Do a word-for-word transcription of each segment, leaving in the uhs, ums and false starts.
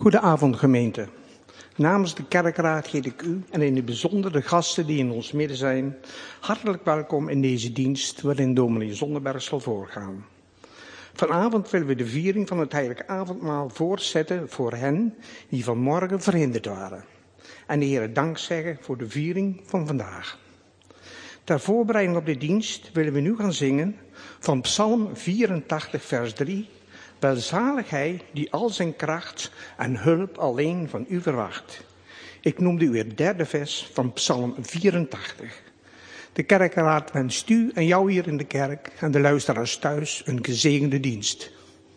Goedenavond gemeente. Namens de kerkraad heet ik u en in het bijzonder de gasten die in ons midden zijn, hartelijk welkom in deze dienst waarin dominee Zonderberg zal voorgaan. Vanavond willen we de viering van het heilige avondmaal voortzetten voor hen die vanmorgen verhinderd waren. En de Heere dank zeggen voor de viering van vandaag. Ter voorbereiding op de dienst willen we nu gaan zingen van Psalm vierentachtig vers drie. Welzalig hij die al zijn kracht en hulp alleen van u verwacht. Ik noemde u het derde vers van Psalm vierentachtig. De kerkraad wenst u en jou hier in de kerk en de luisteraars thuis een gezegende dienst.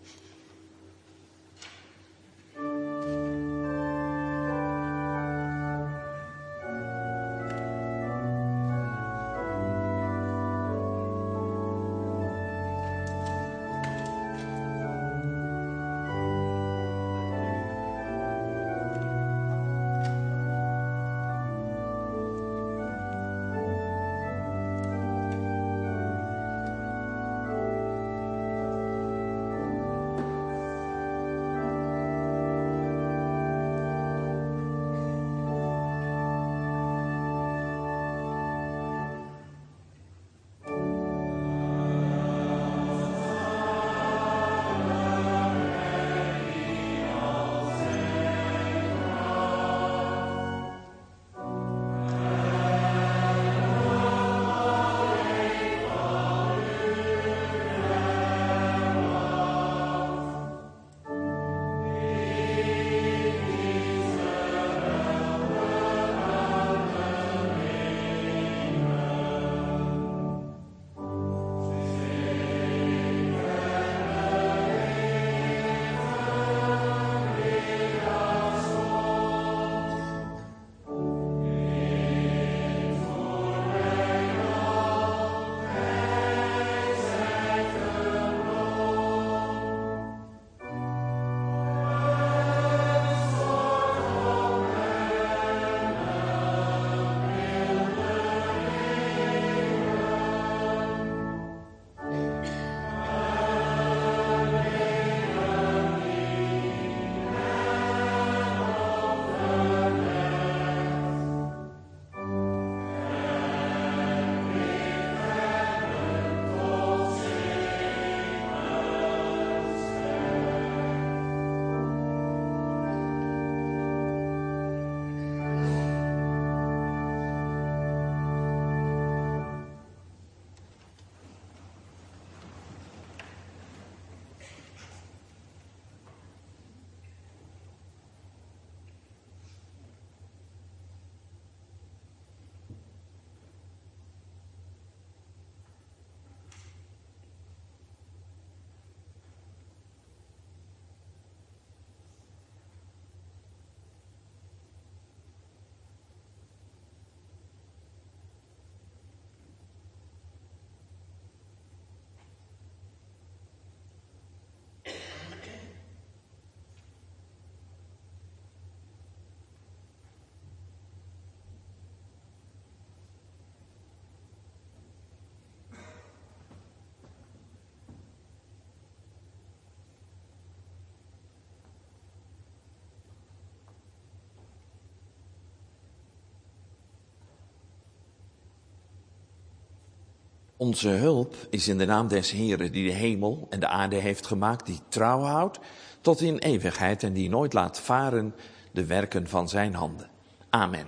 Onze hulp is in de naam des Heeren die de hemel en de aarde heeft gemaakt, die trouw houdt tot in eeuwigheid en die nooit laat varen de werken van zijn handen. Amen.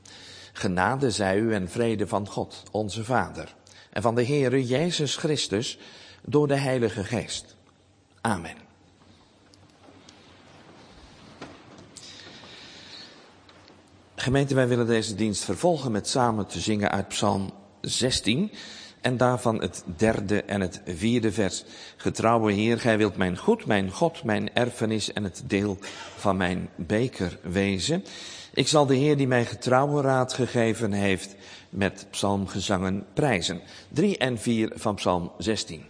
Genade zij u en vrede van God, onze Vader, en van de Heere Jezus Christus door de Heilige Geest. Amen. Gemeente, wij willen deze dienst vervolgen met samen te zingen uit Psalm zestien... En daarvan het derde en het vierde vers. Getrouwe Heer, gij wilt mijn goed, mijn God, mijn erfenis en het deel van mijn beker wezen. Ik zal de Heer die mij getrouwe raad gegeven heeft met psalmgezangen prijzen. Drie en vier van Psalm zestien.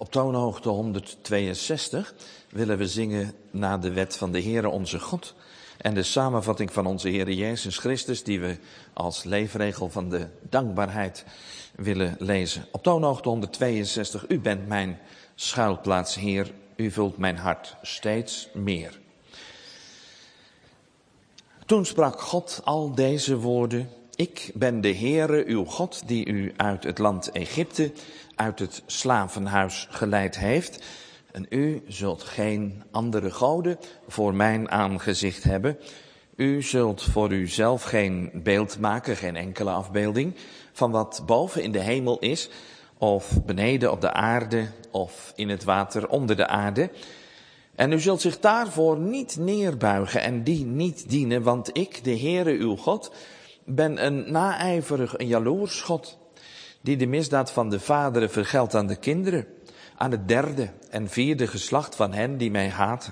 Op toonhoogte honderdtweeënzestig willen we zingen naar de wet van de Heere onze God en de samenvatting van onze Heere Jezus Christus die we als leefregel van de dankbaarheid willen lezen. Op toonhoogte honderdtweeënzestig, u bent mijn schuilplaats, Heer, u vult mijn hart steeds meer. Toen sprak God al deze woorden: ik ben de Heere uw God die u uit het land Egypte, uit het slavenhuis geleid heeft. En u zult geen andere goden voor mijn aangezicht hebben. U zult voor uzelf geen beeld maken, geen enkele afbeelding van wat boven in de hemel is, of beneden op de aarde, of in het water onder de aarde. En u zult zich daarvoor niet neerbuigen en die niet dienen, want ik, de Heere uw God, ben een naijverig, een jaloers God, die de misdaad van de vaderen vergeldt aan de kinderen, aan het derde en vierde geslacht van hen die mij haten.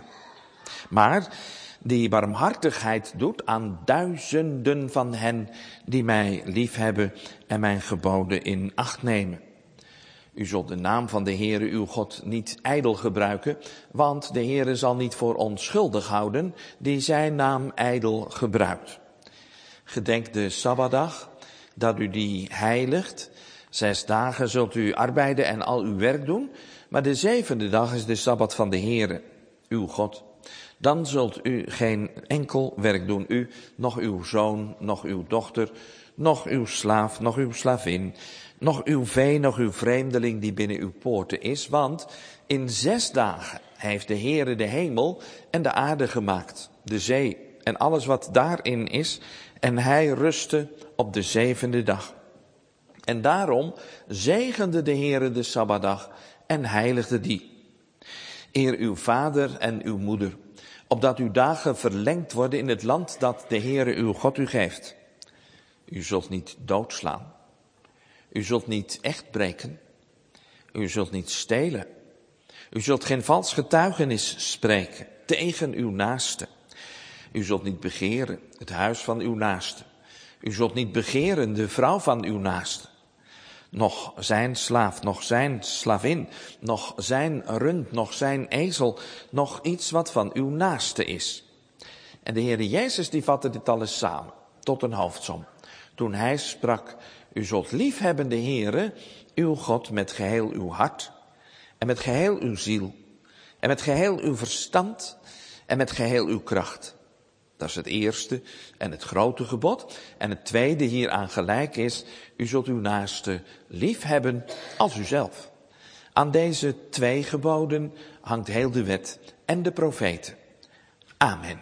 Maar die barmhartigheid doet aan duizenden van hen die mij liefhebben en mijn geboden in acht nemen. U zult de naam van de Heere uw God niet ijdel gebruiken, want de Heere zal niet voor onschuldig houden die zijn naam ijdel gebruikt. Gedenk de Sabbatdag, dat u die heiligt. Zes dagen zult u arbeiden en al uw werk doen, maar de zevende dag is de Sabbat van de Heere, uw God. Dan zult u geen enkel werk doen, u, nog uw zoon, nog uw dochter, nog uw slaaf, nog uw slavin, nog uw vee, nog uw vreemdeling die binnen uw poorten is, want in zes dagen heeft de Heere de hemel en de aarde gemaakt, de zee en alles wat daarin is, en hij rustte op de zevende dag. En daarom zegende de Heere de Sabbatdag en heiligde die. Eer uw vader en uw moeder, opdat uw dagen verlengd worden in het land dat de Heere uw God u geeft. U zult niet doodslaan. U zult niet echt breken. U zult niet stelen. U zult geen vals getuigenis spreken tegen uw naaste. U zult niet begeren het huis van uw naaste. U zult niet begeren de vrouw van uw naaste. Nog zijn slaaf, nog zijn slavin, nog zijn rund, nog zijn ezel, nog iets wat van uw naaste is. En de Heere Jezus die vatte dit alles samen tot een hoofdsom. Toen hij sprak: u zult liefhebben de Heere, uw God, met geheel uw hart en met geheel uw ziel en met geheel uw verstand en met geheel uw kracht. Dat is het eerste en het grote gebod. En het tweede hieraan gelijk is: u zult uw naaste liefhebben als uzelf. Aan deze twee geboden hangt heel de wet en de profeten. Amen.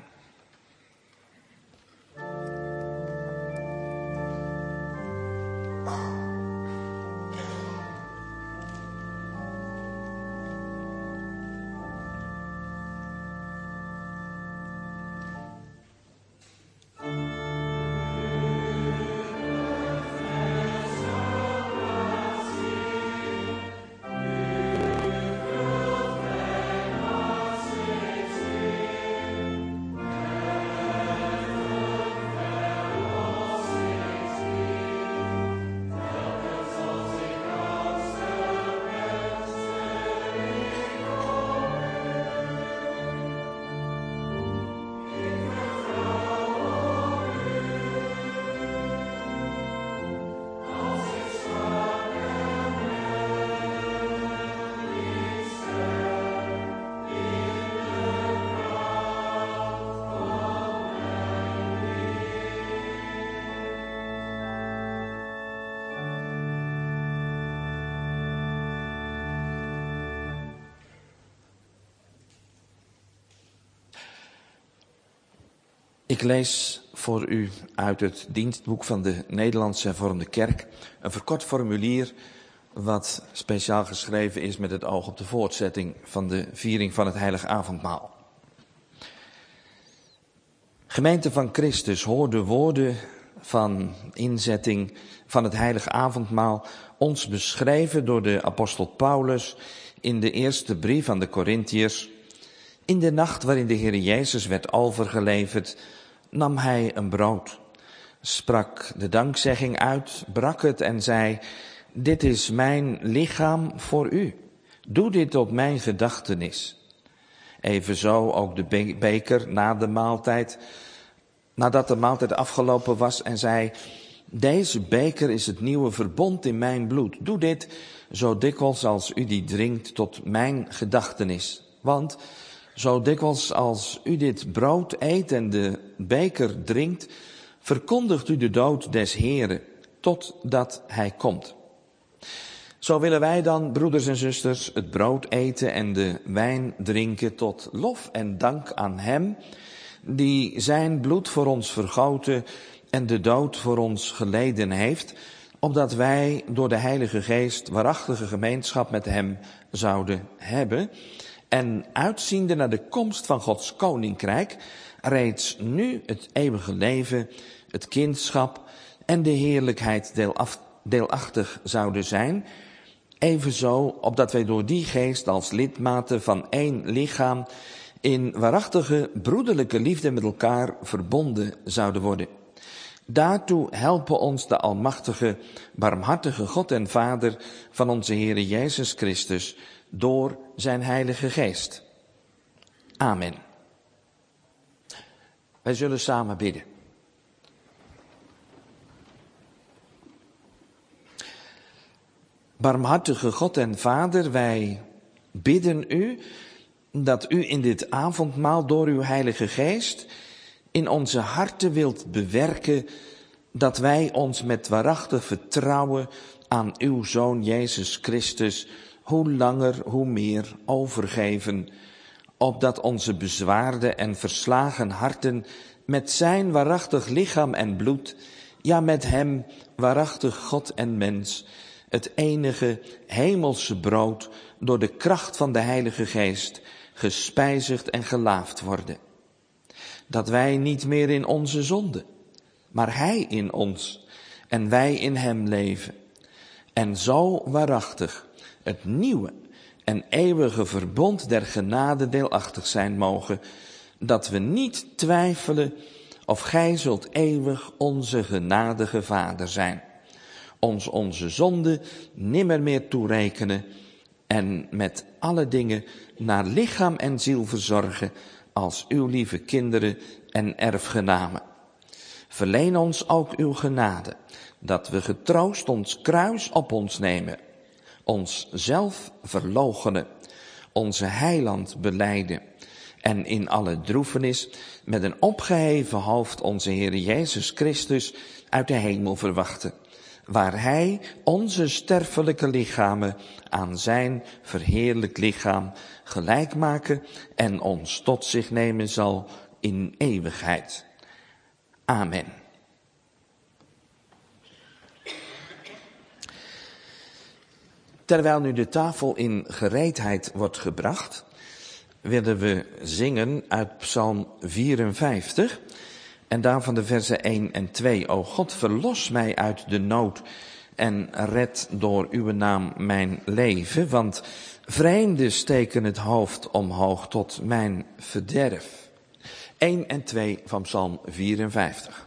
Ik lees voor u uit het dienstboek van de Nederlandse Hervormde Kerk een verkort formulier wat speciaal geschreven is met het oog op de voortzetting van de viering van het Heilige Avondmaal. Gemeente van Christus, hoor de woorden van inzetting van het Heilige Avondmaal, ons beschreven door de apostel Paulus in de eerste brief aan de Korintiërs. In de nacht waarin de Heer Jezus werd overgeleverd, nam hij een brood, sprak de dankzegging uit, brak het en zei: dit is mijn lichaam voor u. Doe dit tot mijn gedachtenis. Evenzo ook de be- beker na de maaltijd, nadat de maaltijd afgelopen was en zei, deze beker is het nieuwe verbond in mijn bloed. Doe dit zo dikwijls als u die drinkt tot mijn gedachtenis. Want zo dikwijls als u dit brood eet en de beker drinkt, verkondigt u de dood des Heren, totdat hij komt. Zo willen wij dan, broeders en zusters, het brood eten en de wijn drinken tot lof en dank aan hem, die zijn bloed voor ons vergoten en de dood voor ons geleden heeft, opdat wij door de Heilige Geest waarachtige gemeenschap met hem zouden hebben en uitziende naar de komst van Gods koninkrijk, reeds nu het eeuwige leven, het kindschap en de heerlijkheid deelaf, deelachtig zouden zijn, evenzo opdat wij door die geest als lidmaten van één lichaam in waarachtige broederlijke liefde met elkaar verbonden zouden worden. Daartoe helpen ons de almachtige, barmhartige God en Vader van onze Heere Jezus Christus door zijn Heilige Geest. Amen. Wij zullen samen bidden. Barmhartige God en Vader, wij bidden u dat u in dit avondmaal door uw Heilige Geest in onze harten wilt bewerken dat wij ons met waarachtig vertrouwen aan uw Zoon Jezus Christus hoe langer hoe meer overgeven, opdat onze bezwaarde en verslagen harten met zijn waarachtig lichaam en bloed, ja met hem waarachtig God en mens, het enige hemelse brood door de kracht van de Heilige Geest gespijzigd en gelaafd worden. Dat wij niet meer in onze zonde, maar hij in ons en wij in hem leven. En zo waarachtig het nieuwe en eeuwige verbond der genade deelachtig zijn mogen, dat we niet twijfelen of gij zult eeuwig onze genadige Vader zijn, ons onze zonde nimmer meer toerekenen en met alle dingen naar lichaam en ziel verzorgen als uw lieve kinderen en erfgenamen. Verleen ons ook uw genade, dat we getroost ons kruis op ons nemen, ons zelf verloochenen, onze heiland belijden en in alle droefenis met een opgeheven hoofd onze Heer Jezus Christus uit de hemel verwachten, waar hij onze sterfelijke lichamen aan zijn verheerlijk lichaam gelijk maken en ons tot zich nemen zal in eeuwigheid. Amen. Terwijl nu de tafel in gereedheid wordt gebracht, willen we zingen uit Psalm vierenvijftig en daarvan de versen één en twee. O God, verlos mij uit de nood en red door uw naam mijn leven, want vreemden steken het hoofd omhoog tot mijn verderf. één en twee van Psalm vierenvijftig.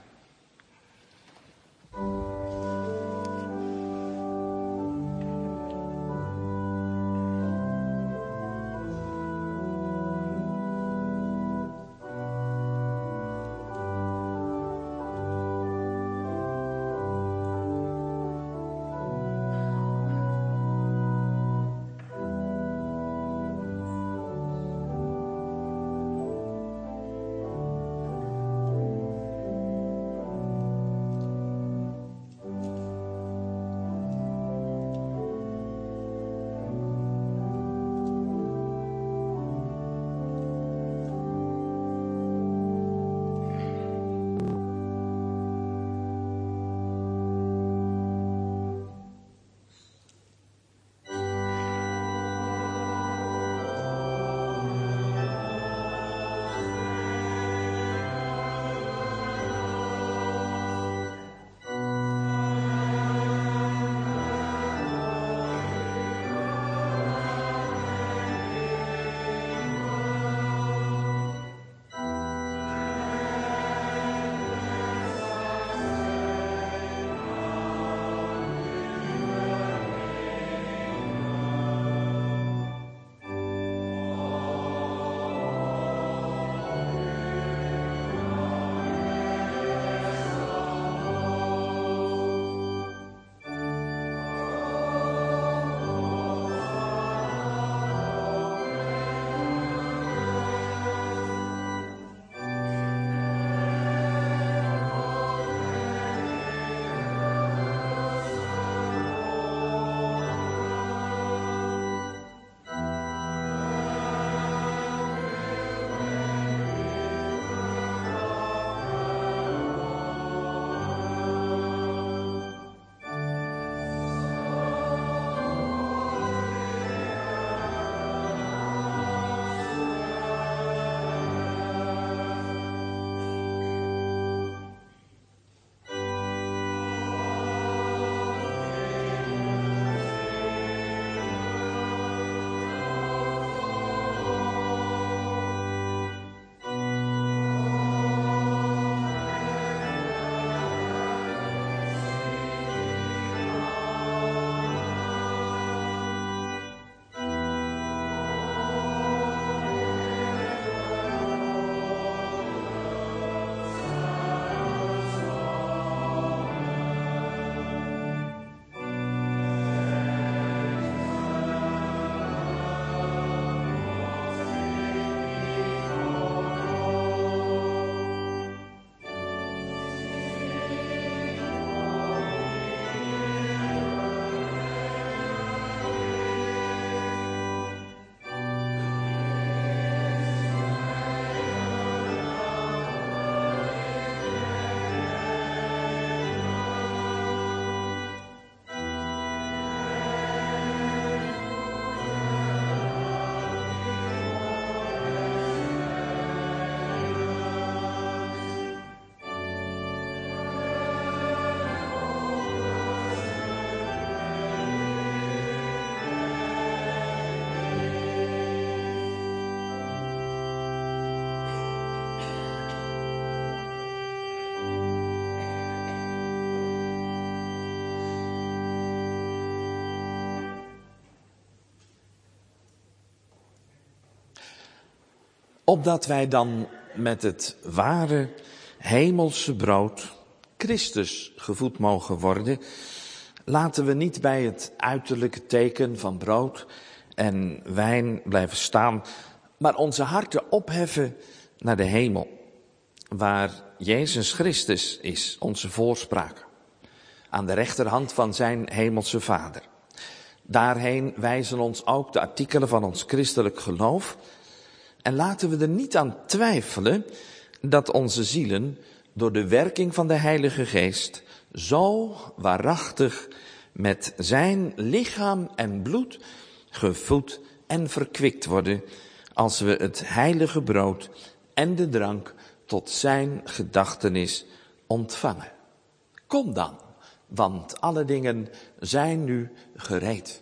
Opdat wij dan met het ware hemelse brood, Christus, gevoed mogen worden, laten we niet bij het uiterlijke teken van brood en wijn blijven staan, maar onze harten opheffen naar de hemel, waar Jezus Christus is, onze voorspraak, aan de rechterhand van zijn hemelse Vader. Daarheen wijzen ons ook de artikelen van ons christelijk geloof. En laten we er niet aan twijfelen dat onze zielen door de werking van de Heilige Geest zo waarachtig met zijn lichaam en bloed gevoed en verkwikt worden, als we het heilige brood en de drank tot zijn gedachtenis ontvangen. Kom dan, want alle dingen zijn nu gereed.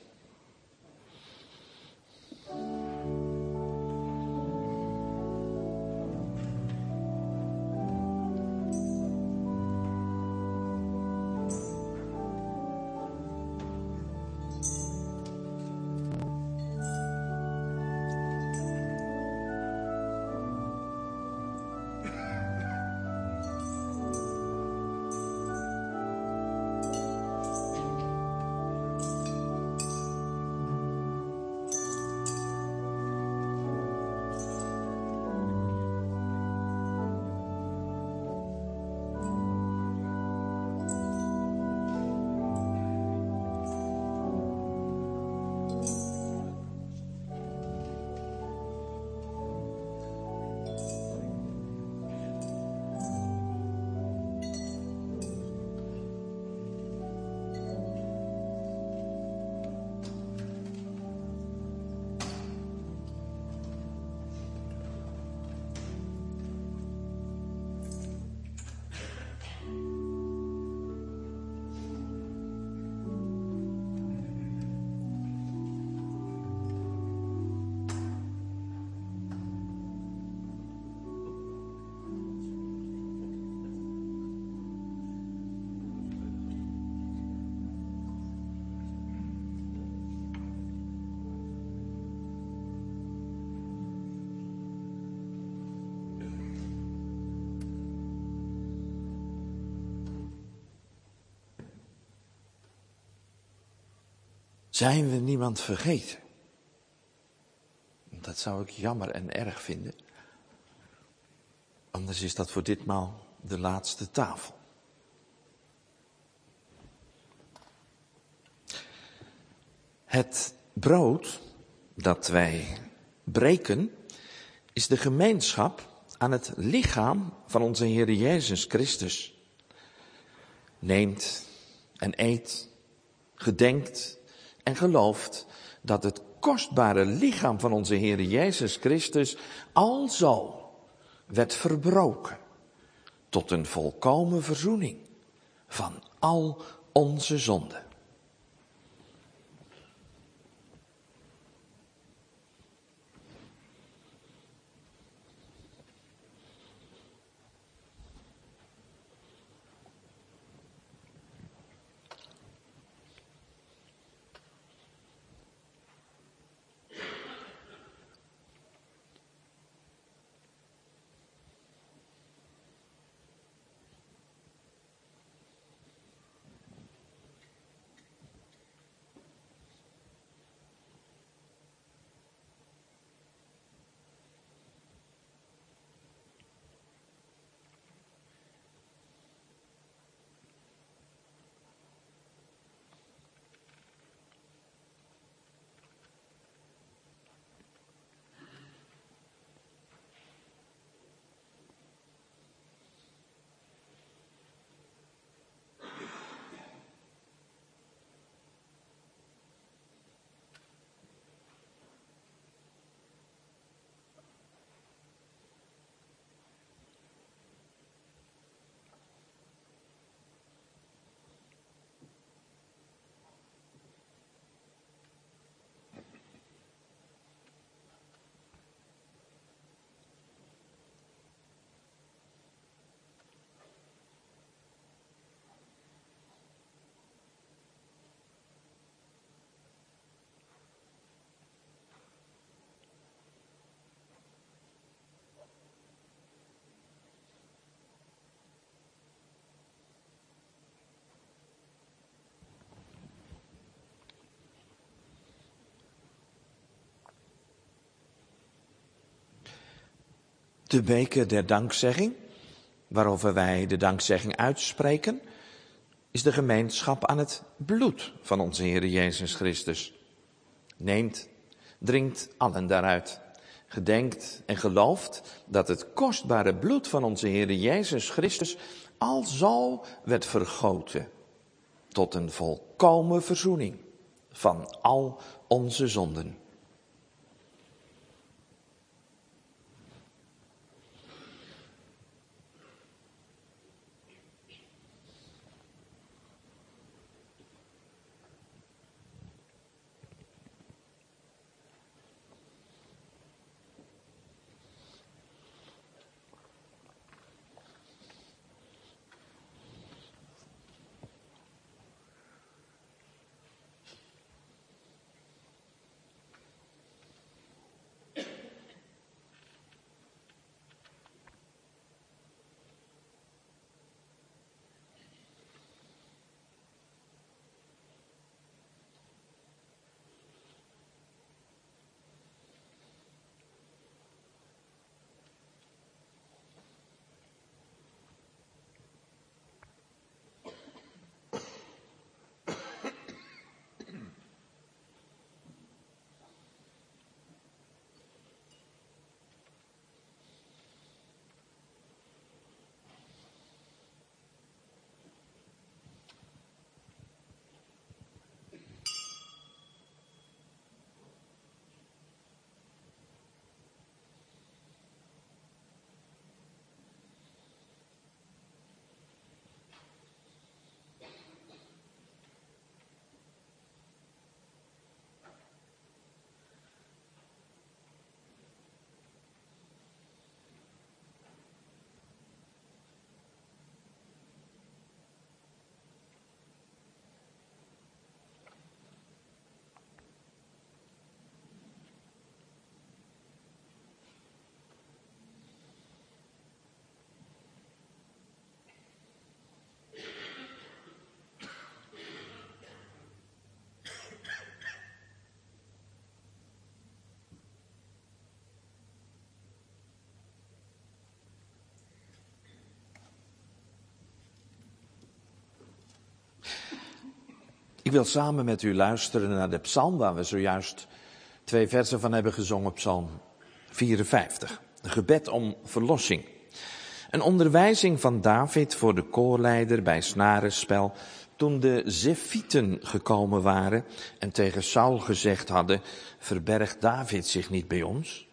Zijn we niemand vergeten? Dat zou ik jammer en erg vinden. Anders is dat voor ditmaal de laatste tafel. Het brood dat wij breken is de gemeenschap aan het lichaam van onze Heer Jezus Christus. Neemt en eet, gedenkt en gelooft dat het kostbare lichaam van onze Heer Jezus Christus alzo werd verbroken tot een volkomen verzoening van al onze zonden. De beker der dankzegging, waarover wij de dankzegging uitspreken, is de gemeenschap aan het bloed van onze Heer Jezus Christus. Neemt, drinkt allen daaruit. Gedenkt en gelooft dat het kostbare bloed van onze Heer Jezus Christus alzo werd vergoten tot een volkomen verzoening van al onze zonden. Ik wil samen met u luisteren naar de psalm waar we zojuist twee versen van hebben gezongen, psalm vierenvijftig. Een gebed om verlossing. Een onderwijzing van David voor de koorleider bij snarenspel toen de Zefieten gekomen waren en tegen Saul gezegd hadden, verbergt David zich niet bij ons?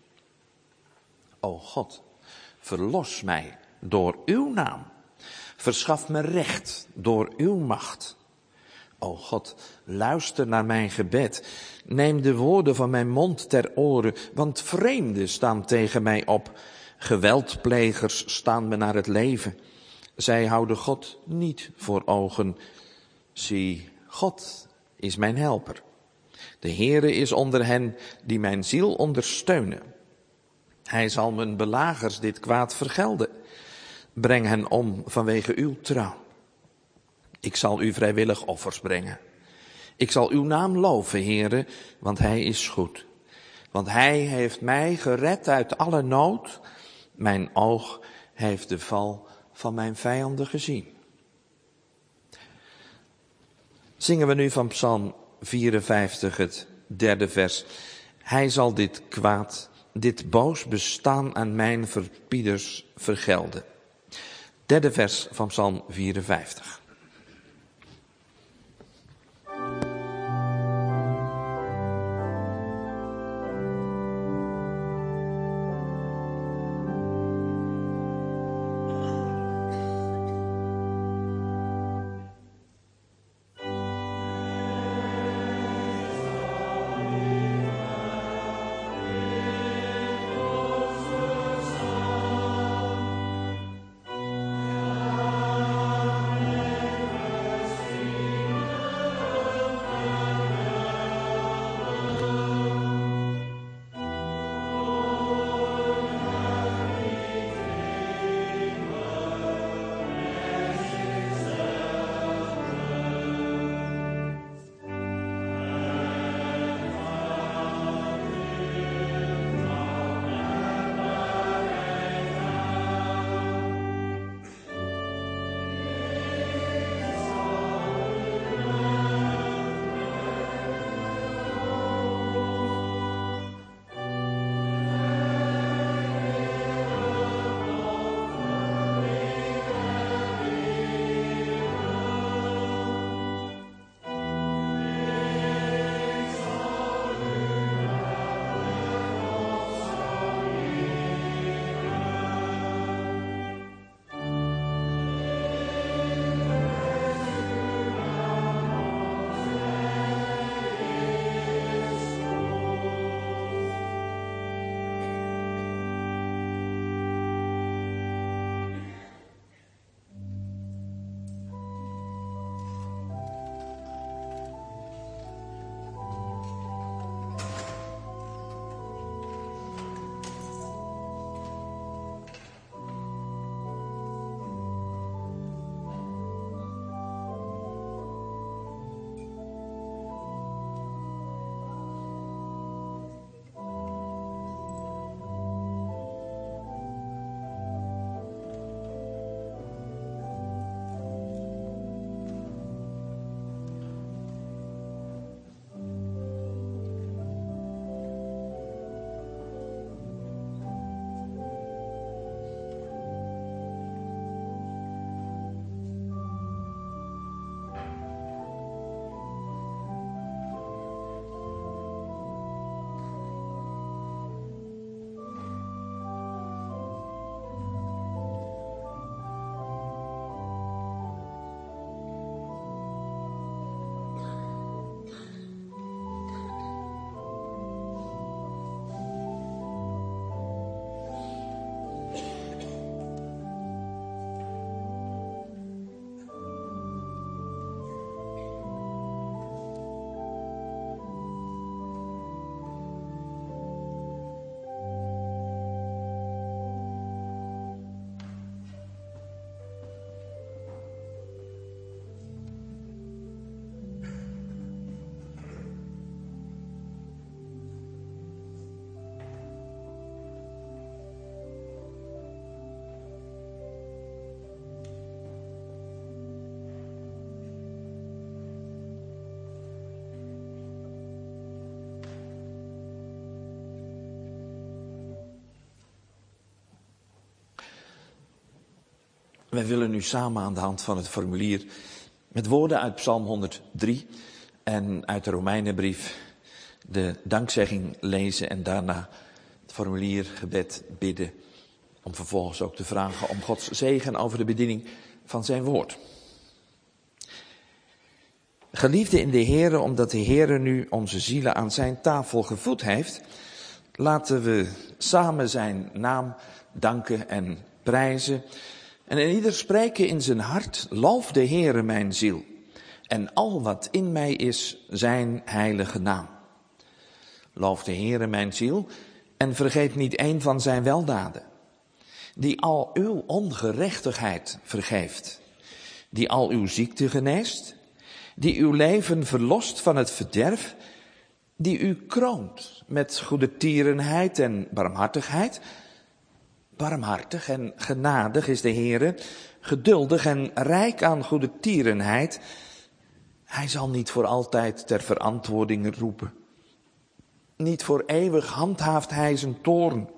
O God, verlos mij door uw naam. Verschaf me recht door uw macht. O God, luister naar mijn gebed. Neem de woorden van mijn mond ter oren, want vreemden staan tegen mij op. Geweldplegers staan me naar het leven. Zij houden God niet voor ogen. Zie, God is mijn helper. De Heere is onder hen die mijn ziel ondersteunen. Hij zal mijn belagers dit kwaad vergelden. Breng hen om vanwege uw trouw. Ik zal u vrijwillig offers brengen. Ik zal uw naam loven, Heere, want hij is goed. Want hij heeft mij gered uit alle nood. Mijn oog heeft de val van mijn vijanden gezien. Zingen we nu van psalm vierenvijftig, het derde vers. Hij zal dit kwaad, dit boos bestaan aan mijn verbieders vergelden. Derde vers van psalm vierenvijftig. Amen. Wij willen nu samen aan de hand van het formulier met woorden uit Psalm honderddrie en uit de Romeinenbrief de dankzegging lezen en daarna het formuliergebed bidden. Om vervolgens ook te vragen om Gods zegen over de bediening van zijn woord. Geliefden in de Heere, omdat de Heere nu onze zielen aan zijn tafel gevoed heeft, laten we samen zijn naam danken en prijzen. En in ieder spreken in zijn hart, loof de Heere mijn ziel. En al wat in mij is, zijn heilige naam. Loof de Heere mijn ziel en vergeet niet een van zijn weldaden. Die al uw ongerechtigheid vergeeft. Die al uw ziekte geneest. Die uw leven verlost van het verderf. Die u kroont met goedertierenheid en barmhartigheid. Barmhartig en genadig is de Heere, geduldig en rijk aan goedertierenheid. Hij zal niet voor altijd ter verantwoording roepen. Niet voor eeuwig handhaaft hij zijn toorn.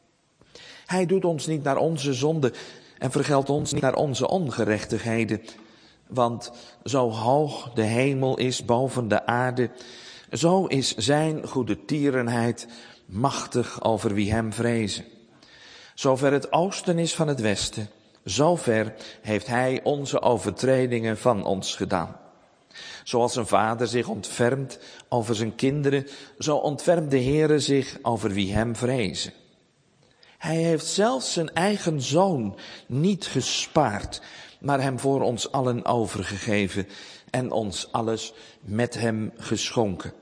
Hij doet ons niet naar onze zonde en vergeldt ons niet naar onze ongerechtigheden. Want zo hoog de hemel is boven de aarde, zo is zijn goedertierenheid machtig over wie hem vrezen. Zover het oosten is van het westen, zover heeft hij onze overtredingen van ons gedaan. Zoals een vader zich ontfermt over zijn kinderen, zo ontfermt de Heere zich over wie hem vrezen. Hij heeft zelfs zijn eigen zoon niet gespaard, maar hem voor ons allen overgegeven en ons alles met hem geschonken.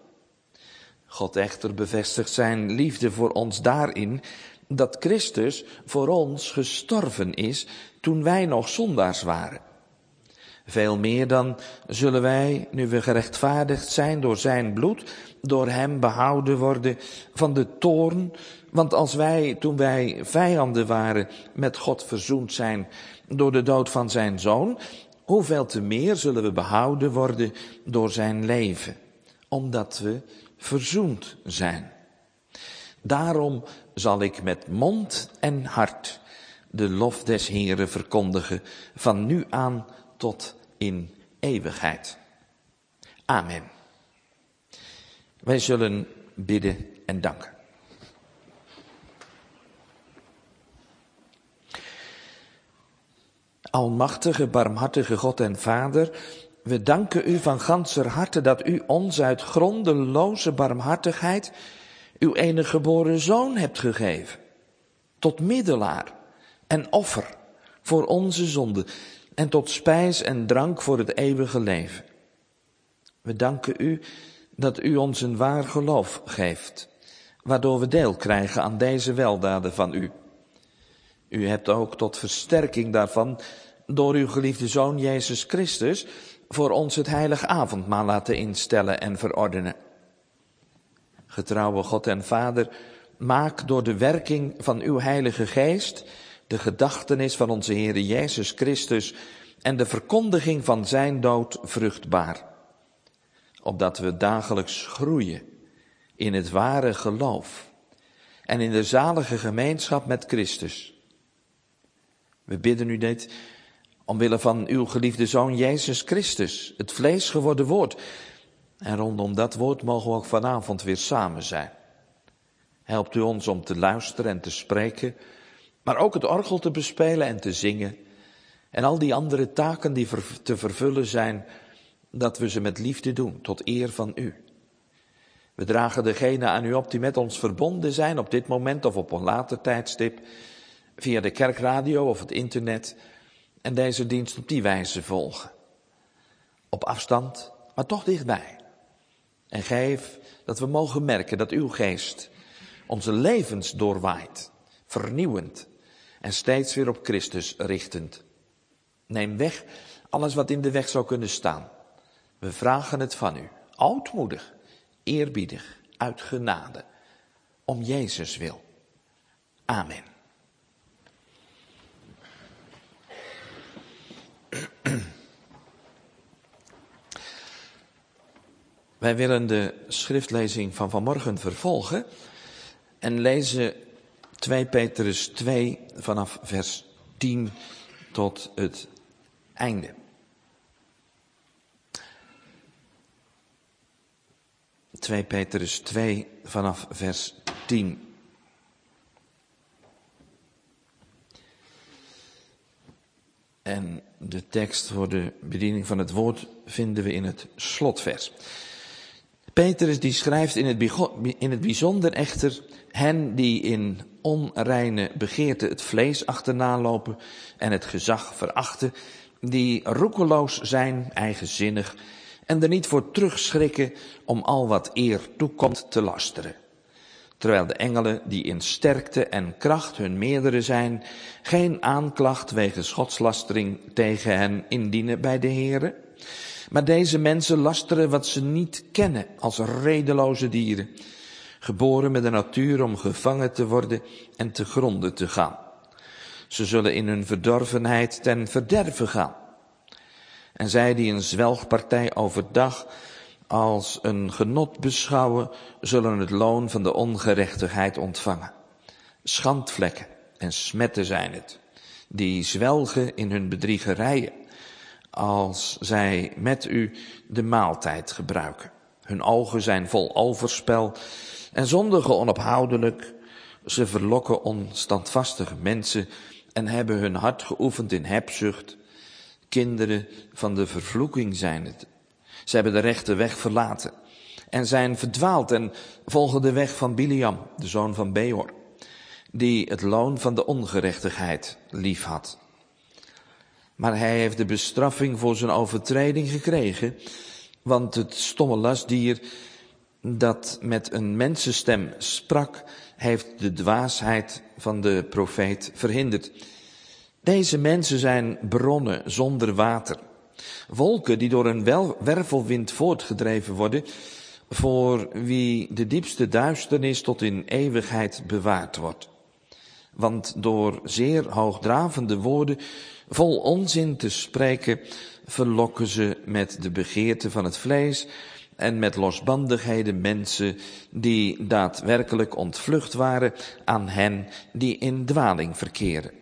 God echter bevestigt zijn liefde voor ons daarin, dat Christus voor ons gestorven is toen wij nog zondaars waren. Veel meer dan zullen wij, nu we gerechtvaardigd zijn door zijn bloed, door hem behouden worden van de toorn. Want als wij, toen wij vijanden waren, met God verzoend zijn door de dood van zijn zoon, hoeveel te meer zullen we behouden worden door zijn leven, omdat we verzoend zijn. Daarom zal ik met mond en hart de lof des Heeren verkondigen, van nu aan tot in eeuwigheid. Amen. Wij zullen bidden en danken. Almachtige, barmhartige God en Vader, we danken u van ganser harte dat u ons uit grondeloze barmhartigheid uw enige geboren zoon hebt gegeven, tot middelaar en offer voor onze zonde en tot spijs en drank voor het eeuwige leven. We danken u dat u ons een waar geloof geeft, waardoor we deel krijgen aan deze weldaden van u. U hebt ook tot versterking daarvan door uw geliefde Zoon Jezus Christus voor ons het heilige avondmaal laten instellen en verordenen. Getrouwe God en Vader, maak door de werking van uw Heilige Geest de gedachtenis van onze Heere Jezus Christus en de verkondiging van zijn dood vruchtbaar, opdat we dagelijks groeien in het ware geloof en in de zalige gemeenschap met Christus. We bidden u dit omwille van uw geliefde Zoon Jezus Christus, het vlees geworden woord. En rondom dat woord mogen we ook vanavond weer samen zijn. Helpt u ons om te luisteren en te spreken, maar ook het orgel te bespelen en te zingen. En al die andere taken die te vervullen zijn, dat we ze met liefde doen, tot eer van u. We dragen degene aan u op die met ons verbonden zijn, op dit moment of op een later tijdstip, via de kerkradio of het internet, en deze dienst op die wijze volgen. Op afstand, maar toch dichtbij. En geef dat we mogen merken dat uw geest onze levens doorwaait, vernieuwend en steeds weer op Christus richtend. Neem weg alles wat in de weg zou kunnen staan. We vragen het van u, ootmoedig, eerbiedig, uit genade, om Jezus wil. Amen. Wij willen de schriftlezing van vanmorgen vervolgen en lezen twee Petrus twee vanaf vers tien tot het einde. twee Petrus twee vanaf vers tien. En de tekst voor de bediening van het woord vinden we in het slotvers. Petrus die schrijft in het, in het bijzonder echter hen die in onreine begeerte het vlees achterna lopen en het gezag verachten, die roekeloos zijn, eigenzinnig en er niet voor terugschrikken om al wat eer toekomt te lasteren. Terwijl de engelen die in sterkte en kracht hun meerdere zijn, geen aanklacht wegens godslastering tegen hen indienen bij de Here. Maar deze mensen lasteren wat ze niet kennen als redeloze dieren, geboren met de natuur om gevangen te worden en te gronden te gaan. Ze zullen in hun verdorvenheid ten verderve gaan. En zij die een zwelgpartij overdag als een genot beschouwen, zullen het loon van de ongerechtigheid ontvangen. Schandvlekken en smetten zijn het, die zwelgen in hun bedriegerijen, als zij met u de maaltijd gebruiken. Hun ogen zijn vol overspel en zondigen onophoudelijk. Ze verlokken onstandvastige mensen en hebben hun hart geoefend in hebzucht. Kinderen van de vervloeking zijn het. Ze hebben de rechte weg verlaten en zijn verdwaald en volgen de weg van Biliam, de zoon van Beor, die het loon van de ongerechtigheid lief had. Maar hij heeft de bestraffing voor zijn overtreding gekregen, want het stomme lastdier dat met een mensenstem sprak, heeft de dwaasheid van de profeet verhinderd. Deze mensen zijn bronnen zonder water, wolken die door een wervelwind voortgedreven worden, voor wie de diepste duisternis tot in eeuwigheid bewaard wordt. Want door zeer hoogdravende woorden, vol onzin te spreken, verlokken ze met de begeerte van het vlees en met losbandigheden mensen die daadwerkelijk ontvlucht waren aan hen die in dwaling verkeren.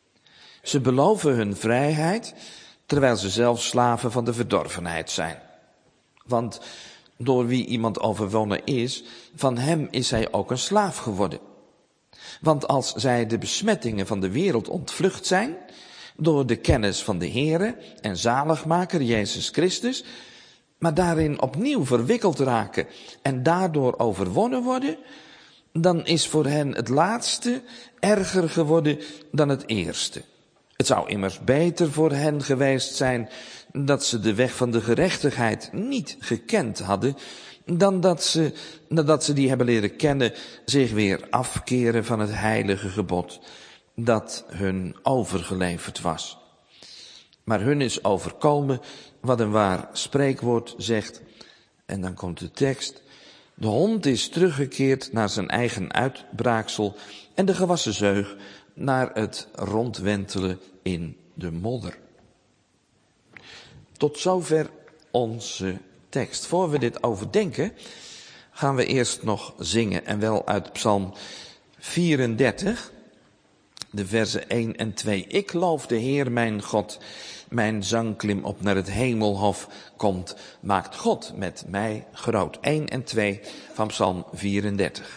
Ze beloven hun vrijheid, terwijl ze zelf slaven van de verdorvenheid zijn. Want door wie iemand overwonnen is, van hem is hij ook een slaaf geworden. Want als zij de besmettingen van de wereld ontvlucht zijn, door de kennis van de Heere en zaligmaker Jezus Christus, maar daarin opnieuw verwikkeld raken en daardoor overwonnen worden, dan is voor hen het laatste erger geworden dan het eerste. Het zou immers beter voor hen geweest zijn dat ze de weg van de gerechtigheid niet gekend hadden, dan dat ze, nadat ze die hebben leren kennen, zich weer afkeren van het heilige gebod dat hun overgeleverd was. Maar hun is overkomen wat een waar spreekwoord zegt. En dan komt de tekst. De hond is teruggekeerd naar zijn eigen uitbraaksel en de gewassen zeug naar het rondwentelen in de modder. Tot zover onze tekst. Voor we dit overdenken, gaan we eerst nog zingen, en wel uit Psalm vierendertig, de versen één en twee. Ik loof de Heer mijn God, mijn zang klim op naar het hemelhof komt, maakt God met mij groot. één en twee van Psalm vierendertig.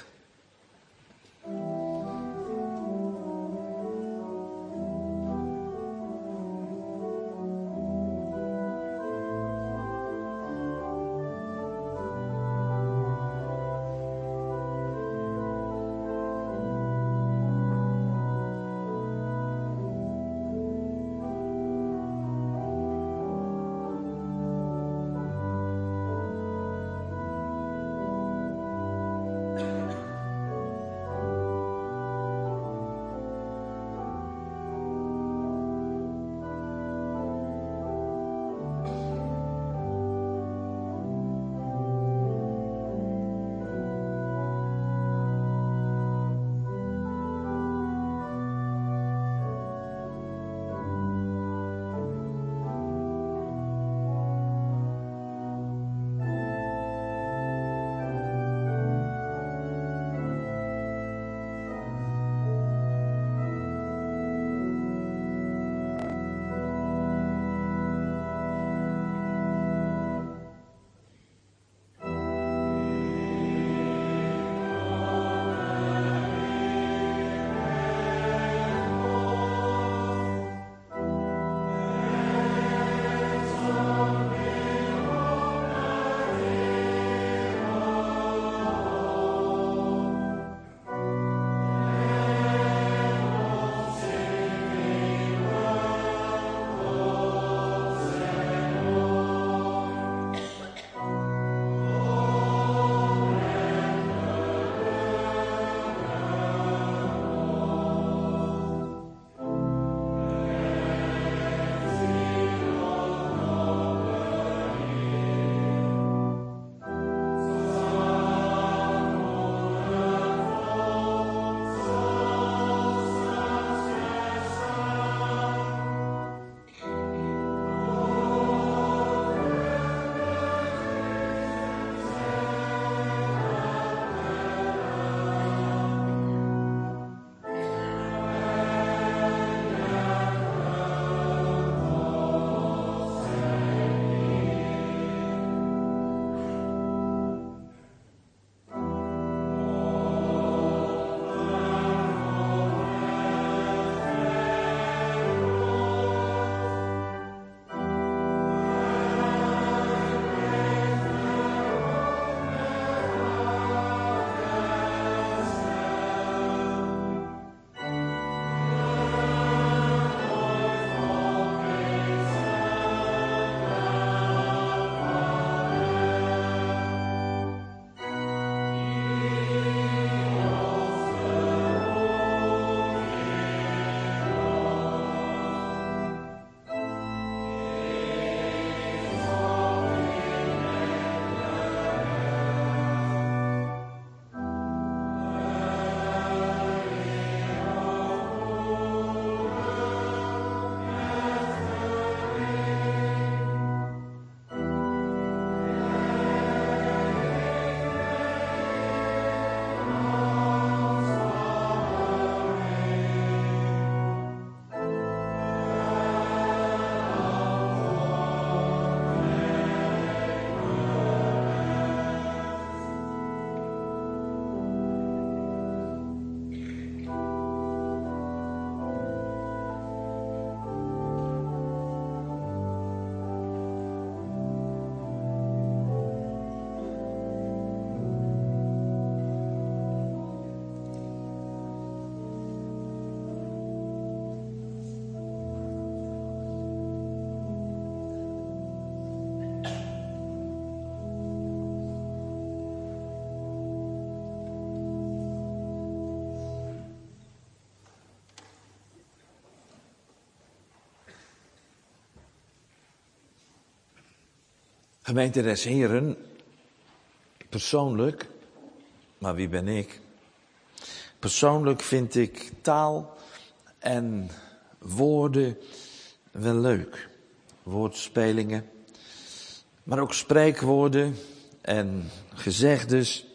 Gemeente des Heren, persoonlijk, maar wie ben ik? Persoonlijk vind ik taal en woorden wel leuk. Woordspelingen, maar ook spreekwoorden en gezegdes.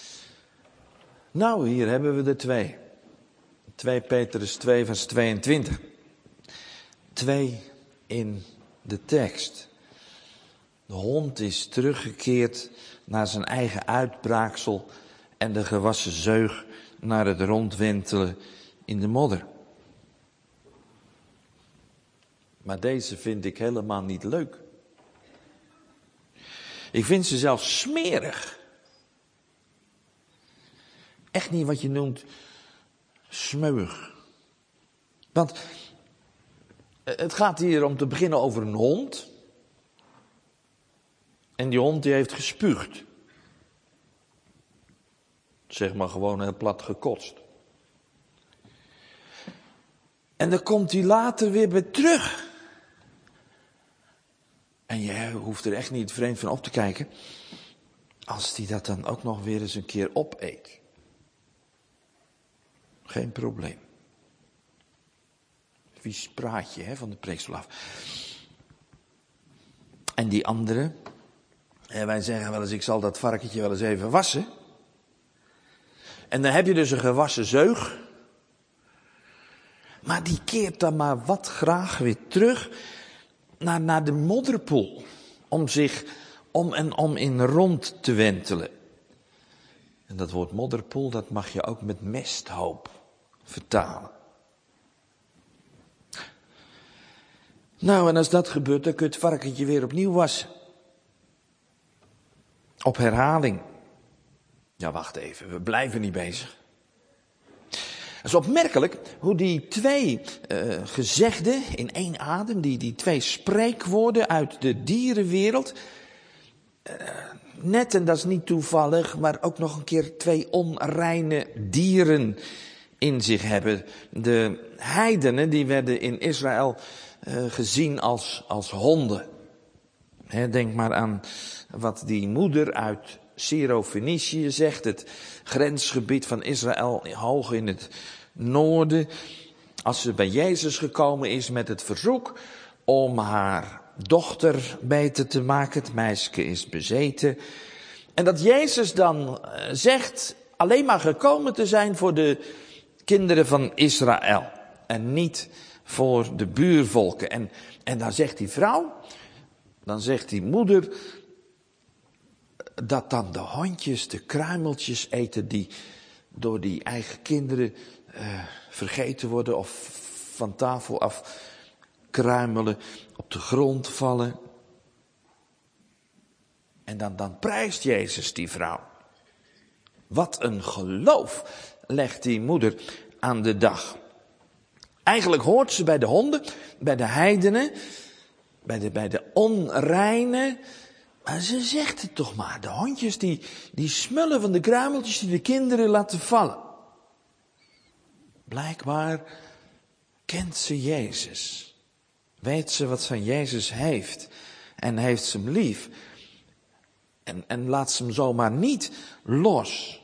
Nou, hier hebben we er twee. twee Petrus twee vers tweeëntwintig. Twee in de tekst. De hond is teruggekeerd naar zijn eigen uitbraaksel en de gewassen zeug naar het rondwentelen in de modder. Maar deze vind ik helemaal niet leuk. Ik vind ze zelfs smerig. Echt niet wat je noemt smeuig. Want het gaat hier om te beginnen over een hond. En die hond die heeft gespuugd. Zeg maar gewoon heel plat gekotst. En dan komt hij later weer bij terug. En je hoeft er echt niet vreemd van op te kijken. Als hij dat dan ook nog weer eens een keer opeet. Geen probleem. Vies praatje hè, van de preekstoel af. En die andere. En wij zeggen wel eens, ik zal dat varkentje wel eens even wassen. En dan heb je dus een gewassen zeug. Maar die keert dan maar wat graag weer terug naar, naar de modderpoel. Om zich om en om in rond te wentelen. En dat woord modderpoel, dat mag je ook met mesthoop vertalen. Nou, en als dat gebeurt, dan kun je het varkentje weer opnieuw wassen. Op herhaling. Ja, wacht even, we blijven niet bezig. Het is opmerkelijk hoe die twee uh, gezegden in één adem, die, die twee spreekwoorden uit de dierenwereld, uh, net, en dat is niet toevallig, maar ook nog een keer twee onreine dieren in zich hebben. De heidenen, die werden in Israël uh, gezien als, als honden. He, denk maar aan wat die moeder uit Syro-Fenicië zegt, het grensgebied van Israël hoog in het noorden. Als ze bij Jezus gekomen is met het verzoek om haar dochter beter te maken, het meisje is bezeten. En dat Jezus dan zegt alleen maar gekomen te zijn voor de kinderen van Israël en niet voor de buurvolken. En, en dan zegt die vrouw, dan zegt die moeder, dat dan de hondjes, de kruimeltjes eten die door die eigen kinderen uh, vergeten worden of van tafel af kruimelen, op de grond vallen. En dan, dan prijst Jezus die vrouw. Wat een geloof legt die moeder aan de dag. Eigenlijk hoort ze bij de honden, bij de heidenen, bij de, bij de onreine. Maar ze zegt het toch maar. De hondjes die, die smullen van de kruimeltjes die de kinderen laten vallen. Blijkbaar kent ze Jezus. Weet ze wat ze van Jezus heeft. En heeft ze hem lief. En, en laat ze hem zomaar niet los.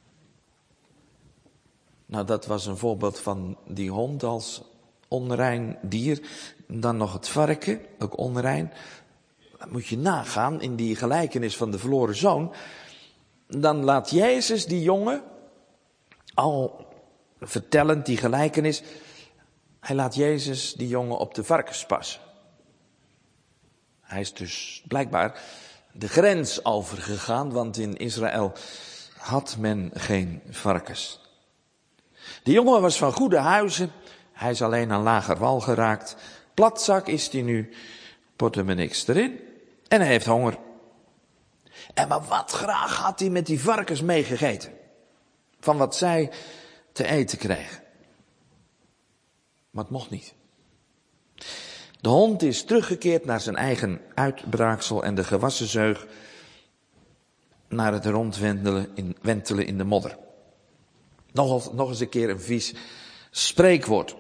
Nou, dat was een voorbeeld van die hond als onrein dier. Dan nog het varken, ook onrein. Dat moet je nagaan in die gelijkenis van de verloren zoon. Dan laat Jezus die jongen, al vertellend die gelijkenis, hij laat Jezus die jongen op de varkens passen. Hij is dus blijkbaar de grens overgegaan, want in Israël had men geen varkens. De jongen was van goede huizen, hij is alleen aan lager wal geraakt. Platzak is hij nu, pot hem niks erin. En hij heeft honger. En maar wat graag had hij met die varkens meegegeten. Van wat zij te eten kregen. Maar het mocht niet. De hond is teruggekeerd naar zijn eigen uitbraaksel en de gewassen zeug naar het rondwentelen in, wentelen in de modder. Nog, nog eens een keer een vies spreekwoord.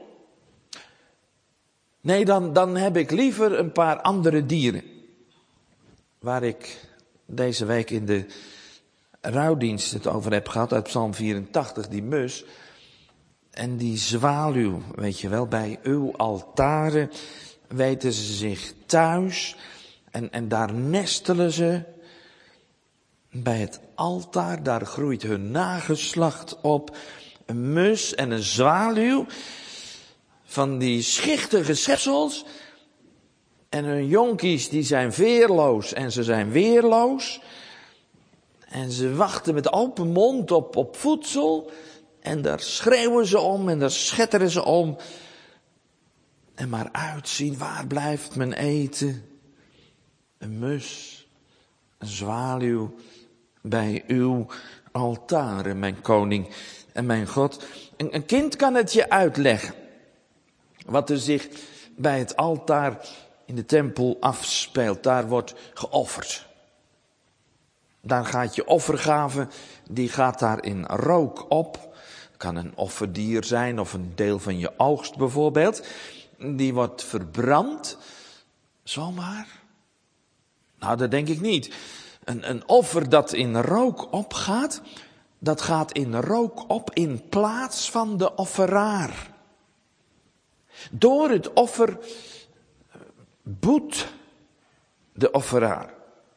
Nee, dan, dan heb ik liever een paar andere dieren. waar ik deze week in de rouwdienst het over heb gehad, uit Psalm vierentachtig, die mus en die zwaluw, weet je wel, bij uw altaren weten ze zich thuis en, en daar nestelen ze. Bij het altaar, daar groeit hun nageslacht op. Een mus en een zwaluw, van die schichtige schepsels. En hun jonkies, die zijn veerloos en ze zijn weerloos. En ze wachten met open mond op, op voedsel. En daar schreeuwen ze om en daar schetteren ze om. En maar uitzien, waar blijft mijn eten? Een mus, een zwaluw bij uw altaren, mijn koning en mijn God. Een, een kind kan het je uitleggen wat er zich bij het altaar in de tempel afspeelt. Daar wordt geofferd. Daar gaat je offergave, die gaat daar in rook op. Het kan een offerdier zijn of een deel van je oogst bijvoorbeeld. Die wordt verbrand. Zomaar? Nou, dat denk ik niet. Een, een offer dat in rook opgaat, dat gaat in rook op in plaats van de offeraar. Door het offer boet de offeraar.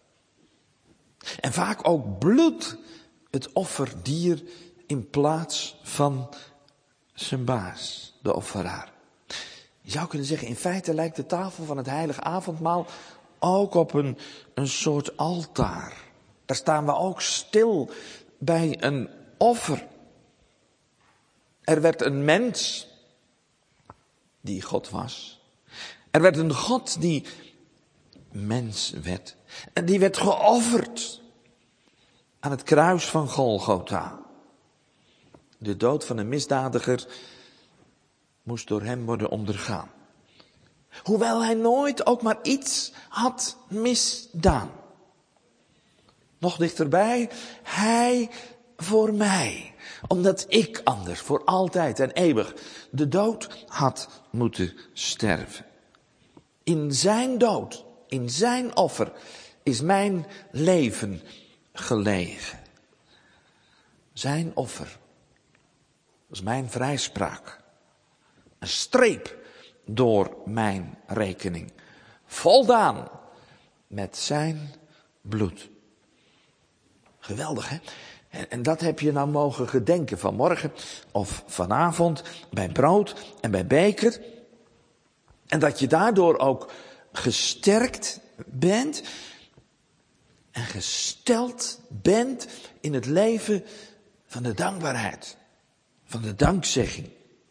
En vaak ook bloedt het offerdier in plaats van zijn baas, de offeraar. Je zou kunnen zeggen, in feite lijkt de tafel van het heilige avondmaal ook op een, een soort altaar. Daar staan we ook stil bij een offer. Er werd een mens die God was. Er werd een God die mens werd. En die werd geofferd aan het kruis van Golgotha. De dood van een misdadiger moest door hem worden ondergaan. Hoewel hij nooit ook maar iets had misdaan. Nog dichterbij, hij voor mij. Omdat ik anders voor altijd en eeuwig de dood had moeten sterven. In zijn dood, in zijn offer, is mijn leven gelegen. Zijn offer, dat is mijn vrijspraak. Een streep door mijn rekening. Voldaan met zijn bloed. Geweldig, hè? En, en dat heb je nou mogen gedenken vanmorgen of vanavond bij brood en bij beker. En dat je daardoor ook gesterkt bent en gesteld bent in het leven van de dankbaarheid, van de dankzegging.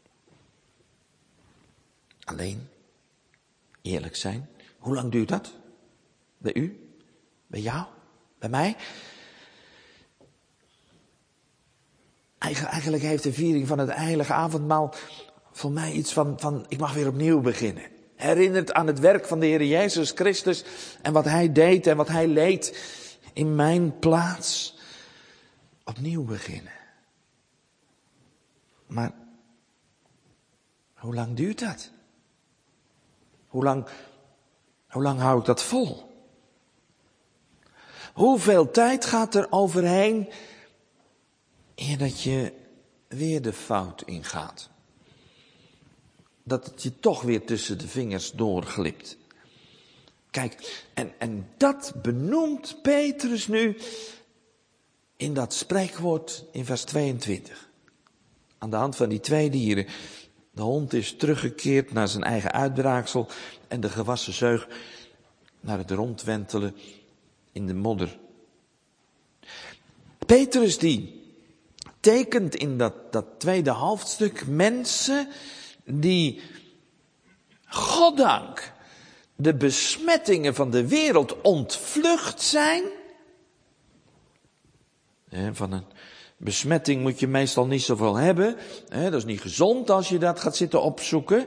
Alleen, eerlijk zijn, hoe lang duurt dat? Bij u? Bij jou? Bij mij? Eigenlijk heeft de viering van het heilige avondmaal voor mij iets van, van ik mag weer opnieuw beginnen. Herinnert aan het werk van de Heer Jezus Christus en wat Hij deed en wat Hij leed in mijn plaats. Opnieuw beginnen. Maar hoe lang duurt dat? Hoe lang, hoe lang hou ik dat vol? Hoeveel tijd gaat er overheen eer dat je weer de fout ingaat? Dat het je toch weer tussen de vingers doorglipt. Kijk, en, en dat benoemt Petrus nu in dat spreekwoord in vers tweeëntwintig. Aan de hand van die twee dieren. De hond is teruggekeerd naar zijn eigen uitbraaksel en de gewassen zeug naar het rondwentelen in de modder. Petrus die tekent in dat, dat tweede hoofdstuk mensen die, goddank, de besmettingen van de wereld ontvlucht zijn. Van een besmetting moet je meestal niet zoveel hebben. Dat is niet gezond als je dat gaat zitten opzoeken.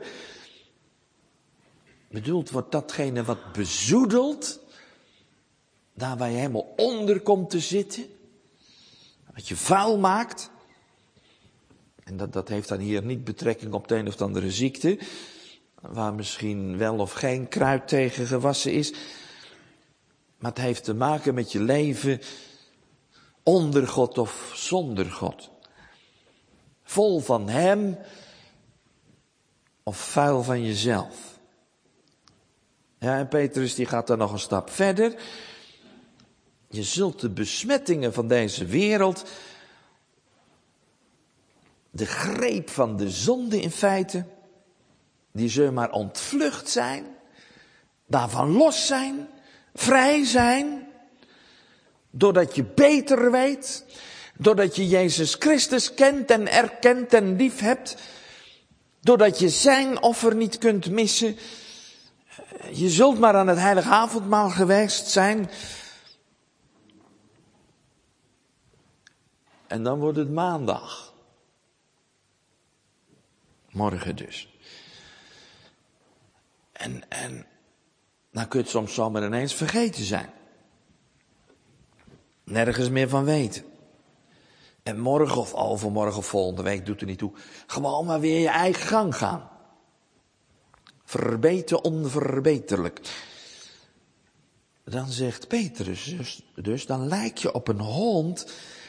Bedoeld wordt datgene wat bezoedelt. Daar waar je helemaal onder komt te zitten. Wat je vuil maakt. En dat, dat heeft dan hier niet betrekking op de een of andere ziekte. Waar misschien wel of geen kruid tegen gewassen is. Maar het heeft te maken met je leven onder God of zonder God. Vol van Hem of vuil van jezelf. Ja, en Petrus die gaat dan nog een stap verder. Je zult de besmettingen van deze wereld, de greep van de zonde in feite, die zullen maar ontvlucht zijn, daarvan los zijn, vrij zijn, doordat je beter weet, doordat je Jezus Christus kent en erkent en lief hebt, doordat je zijn offer niet kunt missen. Je zult maar aan het heilige avondmaal geweest zijn. En dan wordt het maandag. Morgen dus. En, en dan kun je het soms zomaar ineens vergeten zijn. Nergens meer van weten. En morgen of overmorgen of volgende week doet er niet toe. Gewoon maar weer je eigen gang gaan. Verbeten onverbeterlijk. Dan zegt Petrus dus, dus, dan lijk je op een hond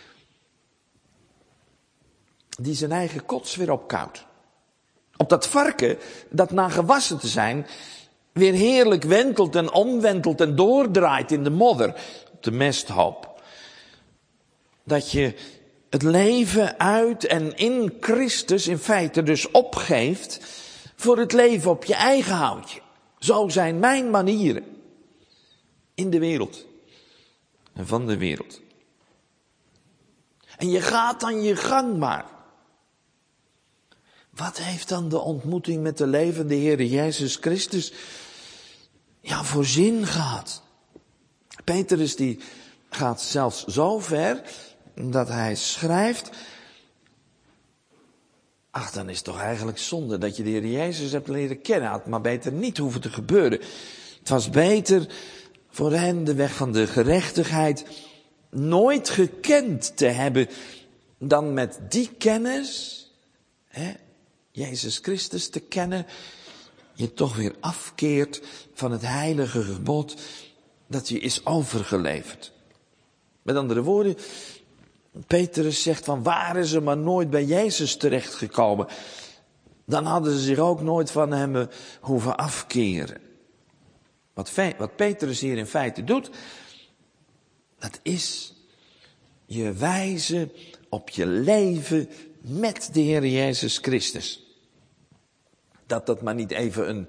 die zijn eigen kots weer opkoudt. Op dat varken dat na gewassen te zijn weer heerlijk wentelt en omwentelt en doordraait in de modder, op de mesthoop. Dat je het leven uit en in Christus in feite dus opgeeft voor het leven op je eigen houtje. Zo zijn mijn manieren in de wereld en van de wereld. En je gaat dan je gang maar. Wat heeft dan de ontmoeting met de levende Heer Jezus Christus ja voor zin gehad? Petrus die gaat zelfs zo ver dat hij schrijft, ach, dan is het toch eigenlijk zonde dat je de Heer Jezus hebt leren kennen. Had maar beter niet hoeven te gebeuren. Het was beter voor hen de weg van de gerechtigheid nooit gekend te hebben dan met die kennis, hè, Jezus Christus te kennen, je toch weer afkeert van het heilige gebod dat je is overgeleverd. Met andere woorden, Petrus zegt van waren ze maar nooit bij Jezus terechtgekomen, dan hadden ze zich ook nooit van hem hoeven afkeren. Wat, wat Petrus hier in feite doet, dat is je wijzen op je leven met de Heer Jezus Christus. Dat dat maar niet even een,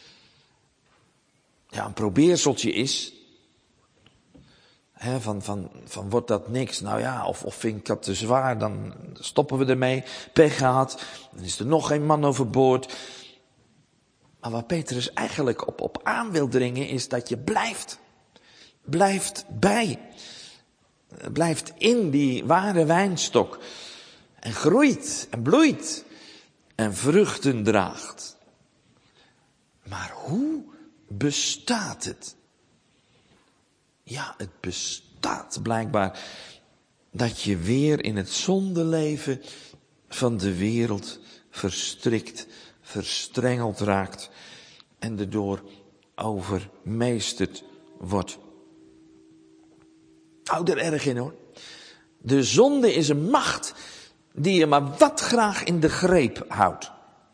ja, een probeerseltje is. He, van, van, van wordt dat niks? Nou ja, of, of vind ik dat te zwaar, dan stoppen we ermee. Pech gehad, dan is er nog geen man overboord. Maar waar Petrus eigenlijk op, op aan wil dringen is dat je blijft. Blijft bij. Blijft in die ware wijnstok. En groeit en bloeit. En vruchten draagt. Maar hoe bestaat het? Ja, het bestaat blijkbaar dat je weer in het zondeleven van de wereld verstrikt, verstrengeld raakt en erdoor overmeesterd wordt. Hou er erg in hoor. De zonde is een macht die je maar wat graag in de greep houdt.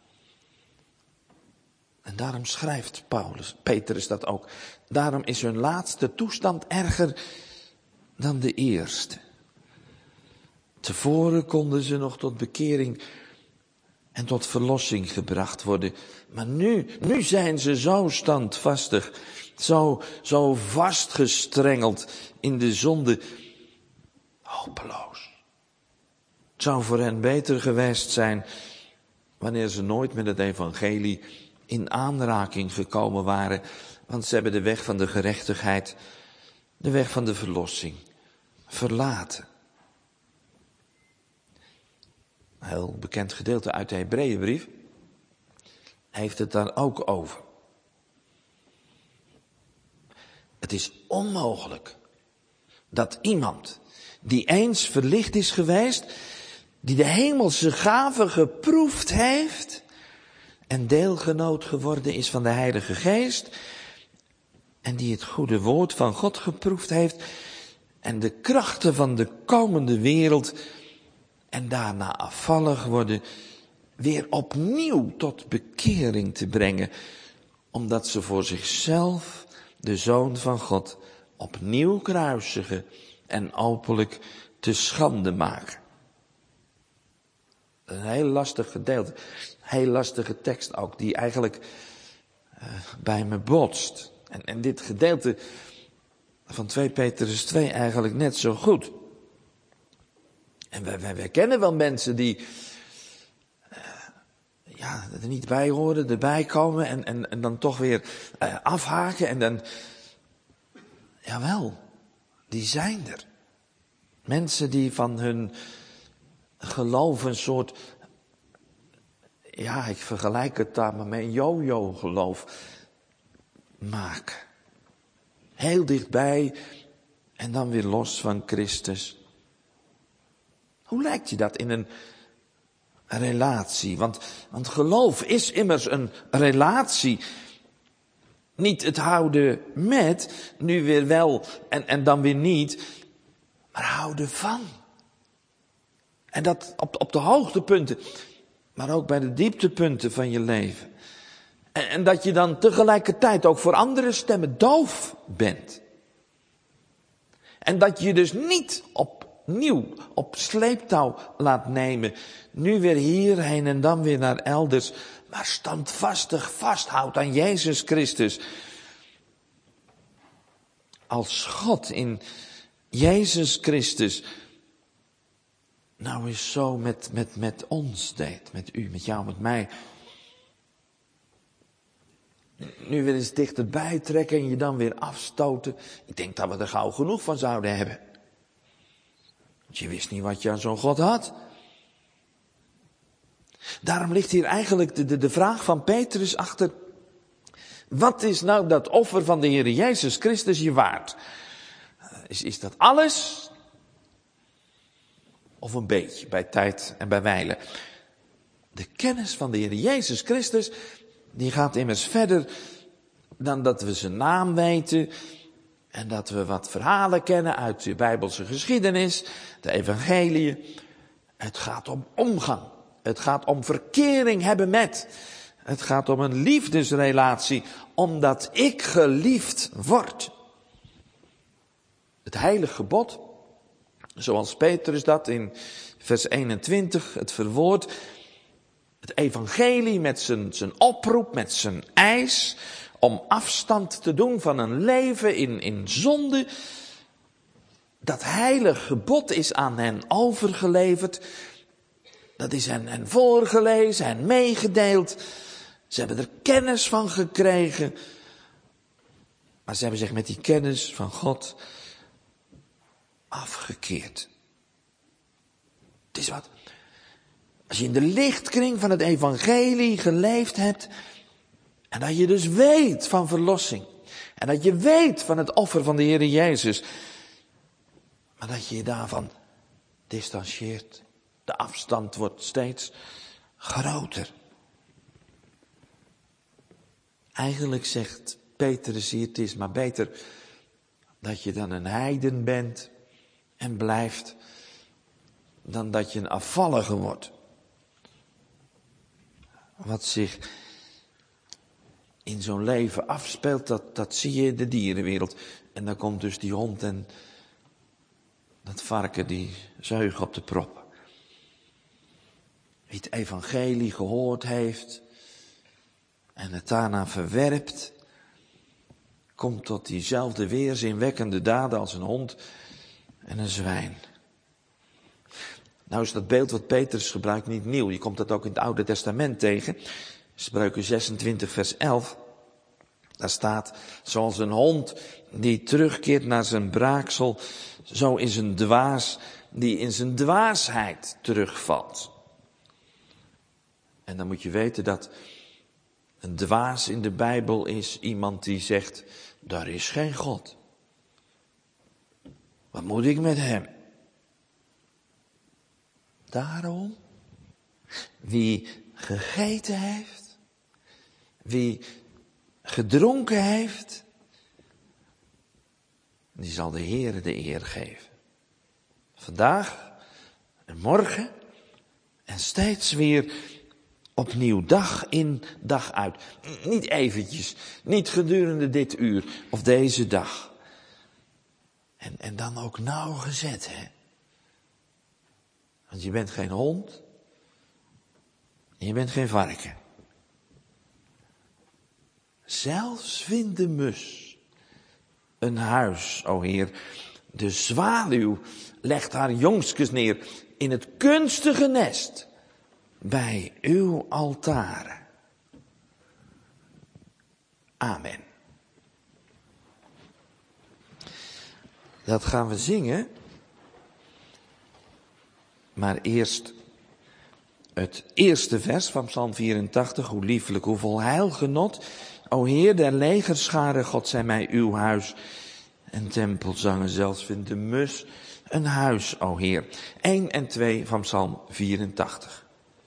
En daarom schrijft Paulus, Petrus dat ook. Daarom is hun laatste toestand erger dan de eerste. Tevoren konden ze nog tot bekering en tot verlossing gebracht worden. Maar nu, nu zijn ze zo standvastig, zo, zo vastgestrengeld in de zonde. Hopeloos. Het zou voor hen beter geweest zijn wanneer ze nooit met het evangelie in aanraking gekomen waren. Want ze hebben de weg van de gerechtigheid, de weg van de verlossing, verlaten. Een heel bekend gedeelte uit de Hebreeënbrief heeft het daar ook over. Het is onmogelijk dat iemand die eens verlicht is geweest, die de hemelse gave geproefd heeft en deelgenoot geworden is van de Heilige Geest, en die het goede woord van God geproefd heeft en de krachten van de komende wereld en daarna afvallig worden, weer opnieuw tot bekering te brengen, omdat ze voor zichzelf de Zoon van God opnieuw kruisigen en openlijk te schande maken. Een heel lastig gedeelte, heel lastige tekst ook, die eigenlijk uh, bij me botst. En, en dit gedeelte van twee Petrus twee eigenlijk net zo goed. En wij, wij, wij kennen wel mensen die uh, ja, er niet bij horen, erbij komen en, en, en dan toch weer uh, afhaken en dan, jawel, die zijn er. Mensen die van hun geloof een soort, ja, ik vergelijk het daar maar met een yo-yo geloof maken. Heel dichtbij en dan weer los van Christus. Hoe lijkt je dat in een relatie? Want, want geloof is immers een relatie. Niet het houden met, nu weer wel en, en dan weer niet, maar houden van. En dat op, op de hoogtepunten, maar ook bij de dieptepunten van je leven. En, en dat je dan tegelijkertijd ook voor andere stemmen doof bent. En dat je dus niet opnieuw op sleeptouw laat nemen, nu weer hierheen en dan weer naar elders, maar standvastig vasthoudt aan Jezus Christus. Als God in Jezus Christus nou eens zo met, met, met ons deed, met u, met jou, met mij. Nu weer eens dichterbij trekken en je dan weer afstoten. Ik denk dat we er gauw genoeg van zouden hebben. Want je wist niet wat je aan zo'n God had. Daarom ligt hier eigenlijk de, de, de vraag van Petrus achter. Wat is nou dat offer van de Heer Jezus Christus je waard? Is, is dat alles? Of een beetje, bij tijd en bij wijle. De kennis van de Heer Jezus Christus, die gaat immers verder dan dat we zijn naam weten. En dat we wat verhalen kennen uit de Bijbelse geschiedenis, de evangeliën. Het gaat om omgang. Het gaat om verkering hebben met. Het gaat om een liefdesrelatie, omdat ik geliefd word. Het heilige gebod, zoals Petrus dat in vers eenentwintig het verwoordt. Het evangelie met zijn, zijn oproep, met zijn eis om afstand te doen van een leven in, in zonde. Dat heilige gebod is aan hen overgeleverd. Dat is hen, hen voorgelezen en meegedeeld. Ze hebben er kennis van gekregen. Maar ze hebben zich met die kennis van God afgekeerd. Het is wat. Als je in de lichtkring van het evangelie geleefd hebt. En dat je dus weet van verlossing. En dat je weet van het offer van de Heer Jezus. Maar dat je je daarvan distancieert. De afstand wordt steeds groter. Eigenlijk zegt Petrus hier, het is maar beter dat je dan een heiden bent en blijft, dan dat je een afvallige wordt. Wat zich in zo'n leven afspeelt, dat, dat zie je in de dierenwereld. En dan komt dus die hond en dat varken die zuigen op de prop. Wie het evangelie gehoord heeft en het daarna verwerpt, komt tot diezelfde weerzinwekkende daden als een hond en een zwijn. Nou is dat beeld wat Petrus gebruikt niet nieuw. Je komt dat ook in het Oude Testament tegen. Spreuken zesentwintig vers elf. Daar staat, zoals een hond die terugkeert naar zijn braaksel, zo is een dwaas die in zijn dwaasheid terugvalt. En dan moet je weten dat een dwaas in de Bijbel is iemand die zegt, daar is geen God. Wat moet ik met hem? Daarom, wie gegeten heeft, wie gedronken heeft, Die zal de Heere de eer geven. Vandaag en morgen en steeds weer opnieuw, dag in, dag uit. Niet eventjes, niet gedurende dit uur of deze dag. En, en dan ook nauwgezet, hè. Want je bent geen hond. En je bent geen varken. Zelfs vindt de mus een huis, o Heer. De zwaluw legt haar jongskes neer in het kunstige nest bij uw altaren. Amen. Dat gaan we zingen. Maar eerst het eerste vers van Psalm vierentachtig. Hoe liefelijk, hoe vol heilgenot. O Heer der legerscharen, God zij mij uw huis. En tempelzangen, zelfs vindt de mus een huis, o Heer. één en twee van Psalm vierentachtig.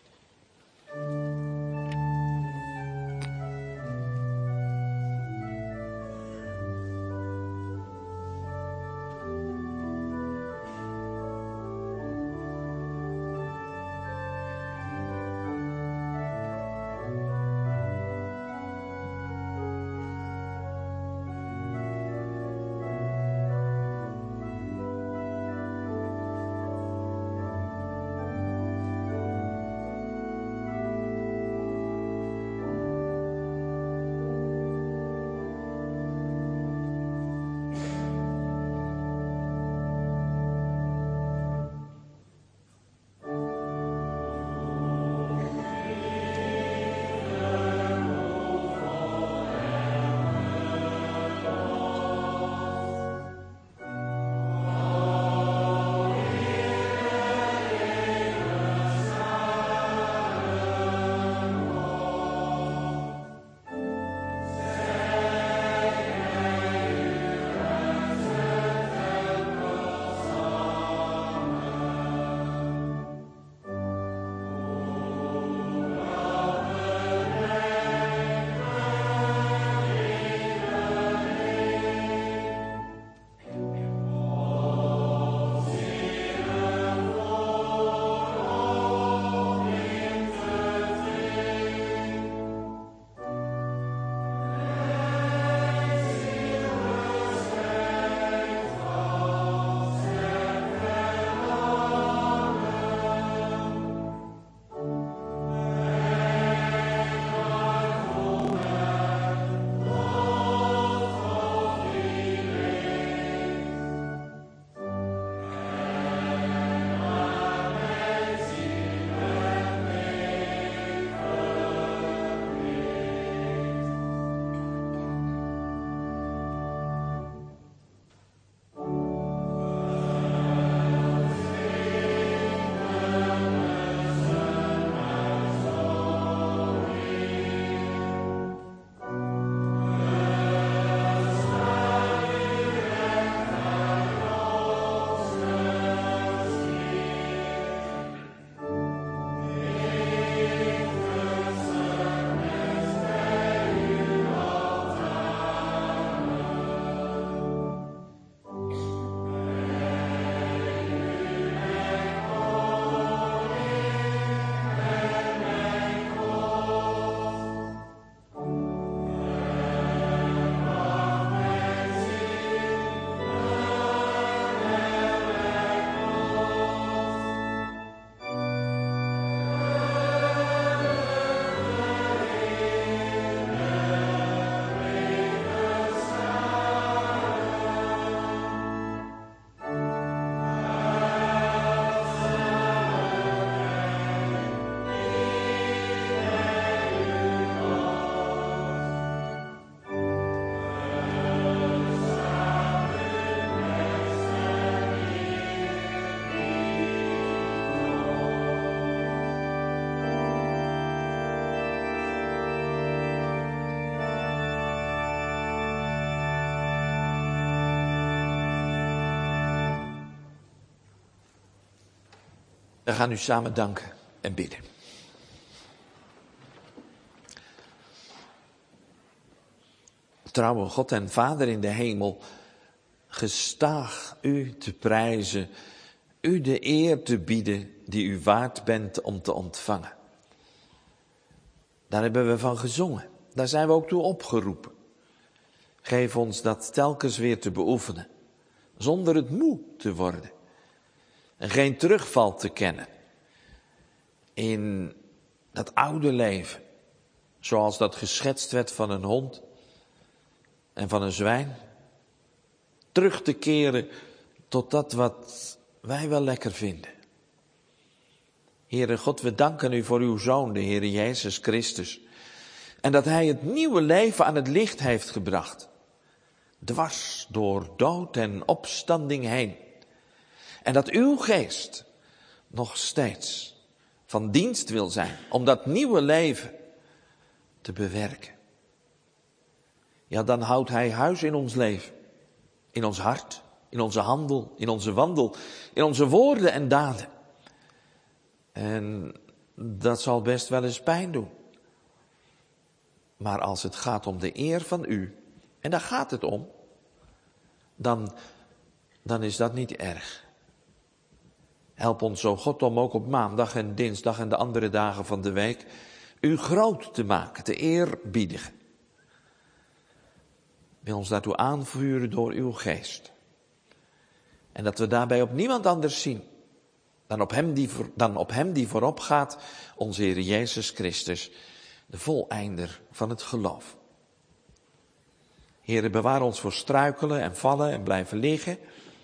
We gaan u samen danken en bidden. Trouwe God en Vader in de hemel, gestaag u te prijzen, u de eer te bieden die u waard bent om te ontvangen. Daar hebben we van gezongen. Daar zijn we ook toe opgeroepen. Geef ons dat telkens weer te beoefenen, zonder het moe te worden. En geen terugval te kennen in dat oude leven, zoals dat geschetst werd van een hond en van een zwijn. Terug te keren tot dat wat wij wel lekker vinden. Heere God, we danken u voor uw Zoon, de Heere Jezus Christus. En dat hij het nieuwe leven aan het licht heeft gebracht. Dwars door dood en opstanding heen. En dat uw geest nog steeds van dienst wil zijn om dat nieuwe leven te bewerken. Ja, dan houdt hij huis in ons leven. In ons hart, in onze handel, in onze wandel, in onze woorden en daden. En dat zal best wel eens pijn doen. Maar als het gaat om de eer van u, en daar gaat het om, dan, dan is dat niet erg. Help ons zo God om ook op maandag en dinsdag en de andere dagen van de week u groot te maken, te eerbiedigen. Wil ons daartoe aanvuren door uw geest. En dat we daarbij op niemand anders zien dan op hem die, dan op hem die voorop gaat, onze Heer Jezus Christus, de voleinder van het geloof. Heere, bewaar ons voor struikelen en vallen en blijven liggen.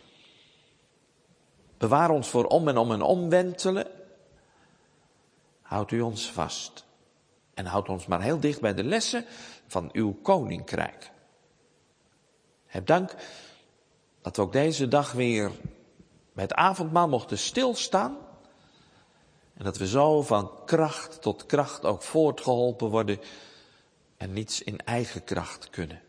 Bewaar ons voor om en om en omwentelen. Houd u ons vast. En houd ons maar heel dicht bij de lessen van uw koninkrijk. Heb dank dat we ook deze dag weer bij het avondmaal mochten stilstaan. En dat we zo van kracht tot kracht ook voortgeholpen worden en niets in eigen kracht kunnen.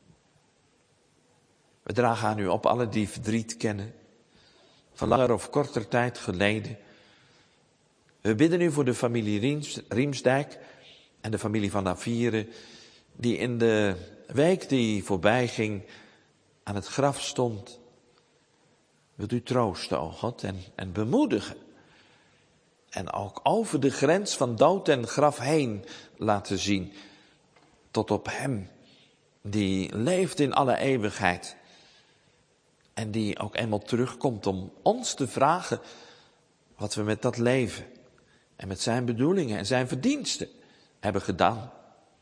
We dragen aan u op alle die verdriet kennen, van langer of korter tijd geleden. We bidden u voor de familie Riems, Riemsdijk en de familie van Navieren, die in de week die voorbij ging aan het graf stond. Wilt u troosten, o God, en, en bemoedigen. En ook over de grens van dood en graf heen laten zien. Tot op hem, die leeft in alle eeuwigheid. En die ook eenmaal terugkomt om ons te vragen wat we met dat leven en met zijn bedoelingen en zijn verdiensten hebben gedaan.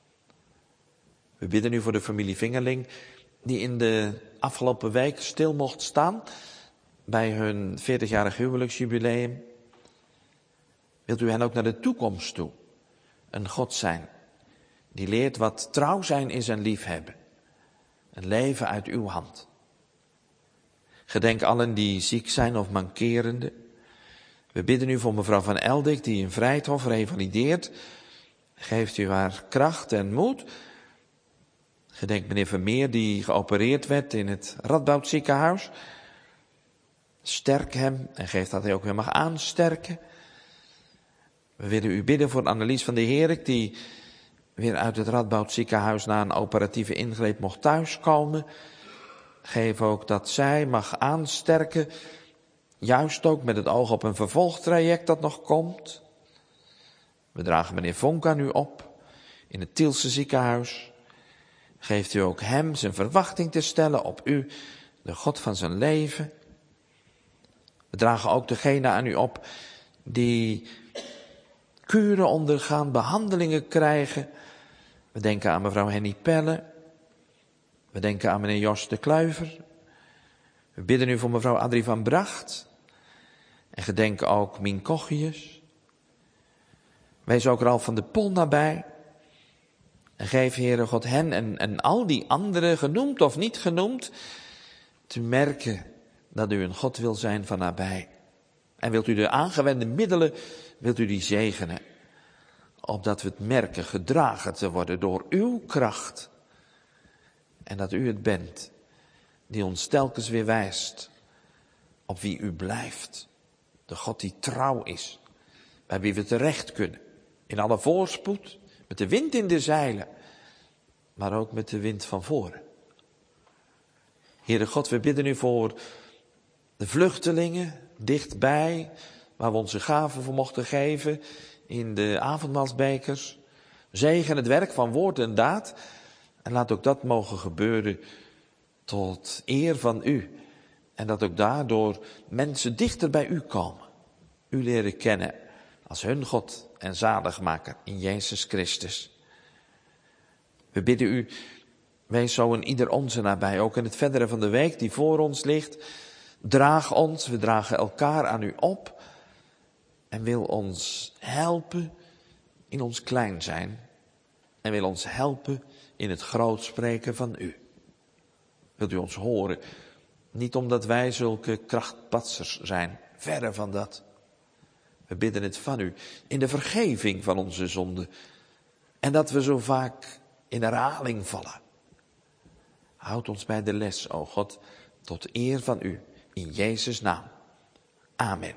We bidden nu voor de familie Vingerling, die in de afgelopen week stil mocht staan bij hun veertigjarig huwelijksjubileum. Wilt u hen ook naar de toekomst toe een God zijn, die leert wat trouw zijn is en liefhebben. Een leven uit uw hand. Gedenk allen die ziek zijn of mankerende. We bidden u voor mevrouw van Eldik, die in Vrijthof revalideert. Geeft u haar kracht en moed. Gedenk meneer Vermeer, die geopereerd werd in het Radboud ziekenhuis. Sterk hem en geef dat hij ook weer mag aansterken. We willen u bidden voor Annelies van de Herik, die weer uit het Radboud ziekenhuis na een operatieve ingreep mocht thuiskomen. Geef ook dat zij mag aansterken, juist ook met het oog op een vervolgtraject dat nog komt. We dragen meneer Vonk aan u op in het Tielse ziekenhuis. Geeft u ook hem zijn verwachting te stellen op u, de God van zijn leven. We dragen ook degene aan u op die kuren ondergaan, behandelingen krijgen. We denken aan mevrouw Henny Pelle. We denken aan meneer Jos de Kluiver. We bidden u voor mevrouw Adrie van Bracht. En gedenken ook Mien Kochius. Wees ook Ralf van de Pol nabij. En geef, Heere God, hen en, en al die anderen, genoemd of niet genoemd, te merken dat u een God wil zijn van nabij. En wilt u de aangewende middelen, wilt u die zegenen. Opdat we het merken gedragen te worden door uw kracht. En dat u het bent die ons telkens weer wijst op wie u blijft. De God die trouw is, bij wie we terecht kunnen. In alle voorspoed, met de wind in de zeilen, maar ook met de wind van voren. Heere God, we bidden u voor de vluchtelingen dichtbij, waar we onze gaven voor mochten geven, in de avondmaalsbekers. Zegen het werk van woord en daad. En laat ook dat mogen gebeuren tot eer van u. En dat ook daardoor mensen dichter bij u komen. U leren kennen als hun God en zaligmaker in Jezus Christus. We bidden u, wees zo in ieder onze nabij, ook in het verdere van de week die voor ons ligt. Draag ons, we dragen elkaar aan u op en wil ons helpen in ons klein zijn en wil ons helpen in het groot spreken van u. Wilt u ons horen, niet omdat wij zulke krachtpatsers zijn, verre van dat. We bidden het van u in de vergeving van onze zonden en dat we zo vaak in herhaling vallen. Houd ons bij de les, o God, tot eer van u, in Jezus' naam. Amen.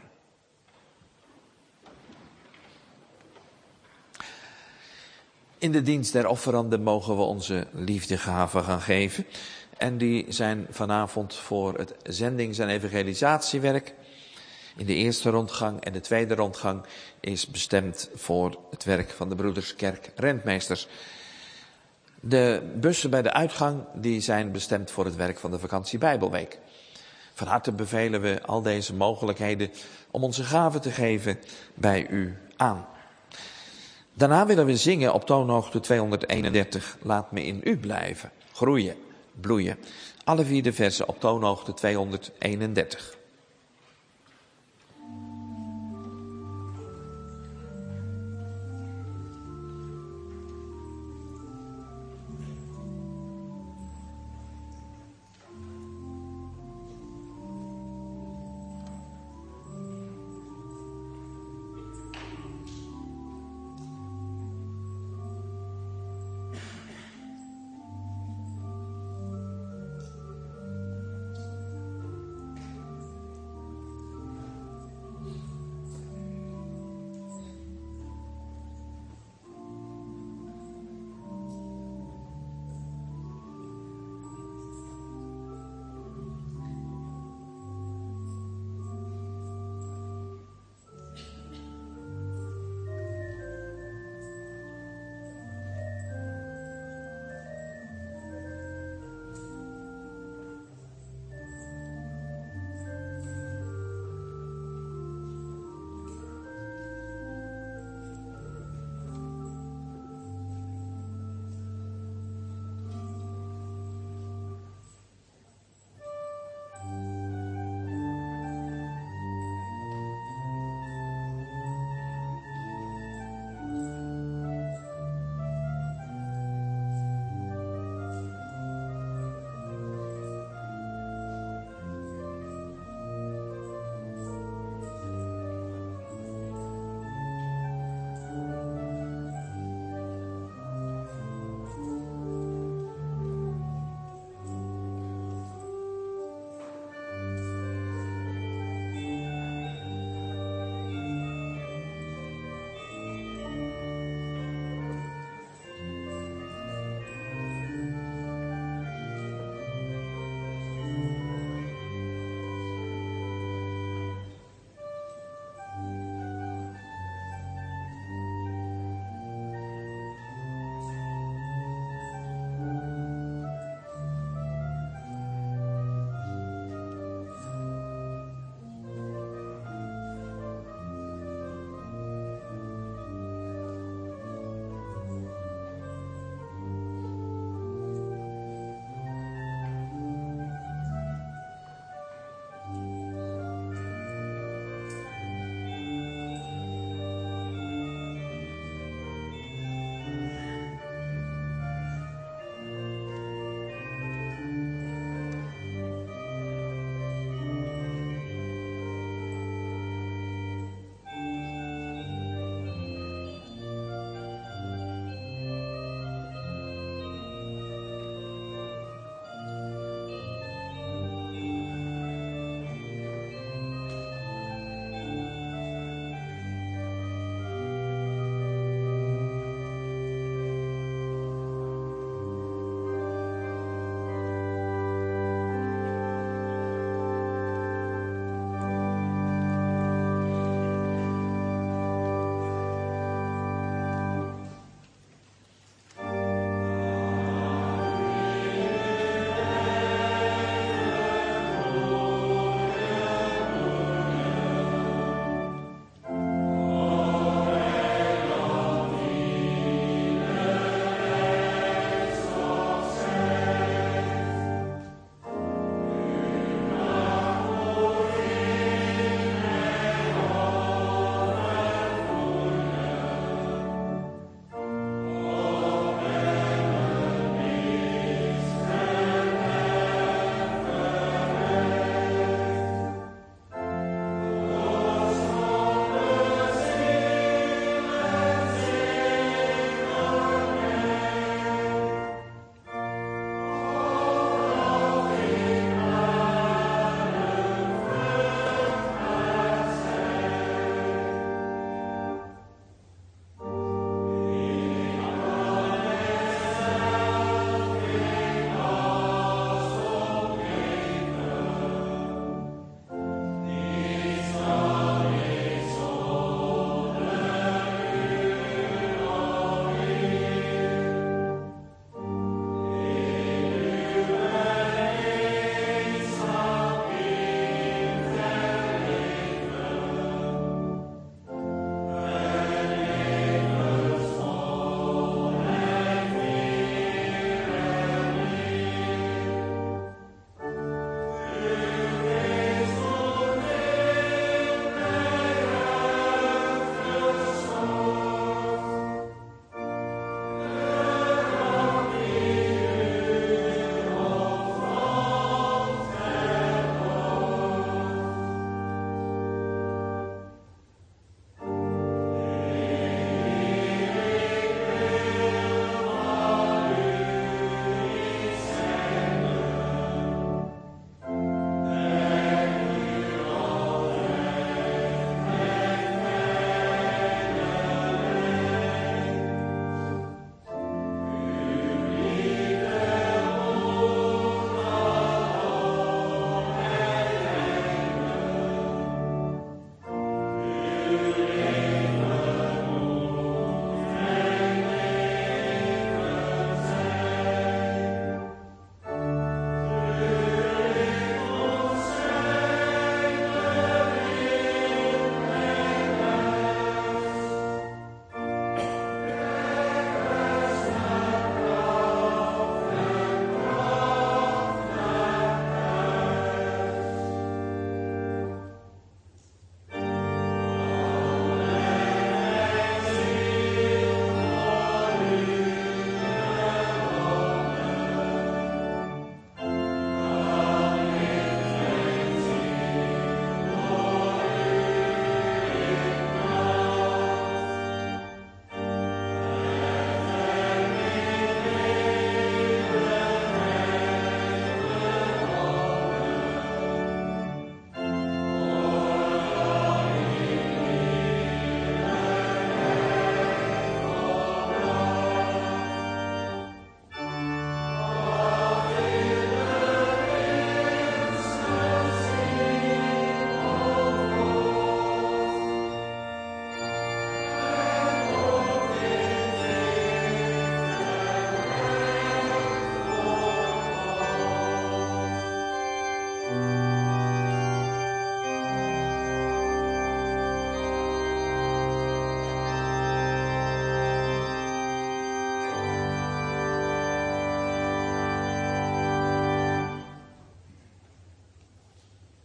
In de dienst der offeranden mogen we onze liefdegaven gaan geven. En die zijn vanavond voor het zendings- en evangelisatiewerk. In de eerste rondgang en de tweede rondgang is bestemd voor het werk van de Broederskerk Rentmeesters. De bussen bij de uitgang die zijn bestemd voor het werk van de vakantie Bijbelweek. Van harte bevelen we al deze mogelijkheden om onze gaven te geven bij u aan. Daarna willen we zingen op toonhoogte tweehonderdeenendertig. Laat me in u blijven, groeien, bloeien. Alle vier de versen op toonhoogte tweehonderdeenendertig.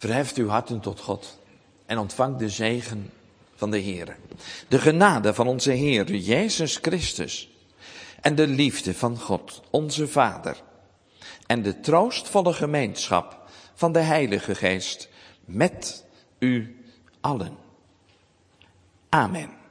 Verheft uw harten tot God en ontvang de zegen van de Heer. De genade van onze Heer Jezus Christus en de liefde van God, onze Vader, en de troostvolle gemeenschap van de Heilige Geest met u allen. Amen.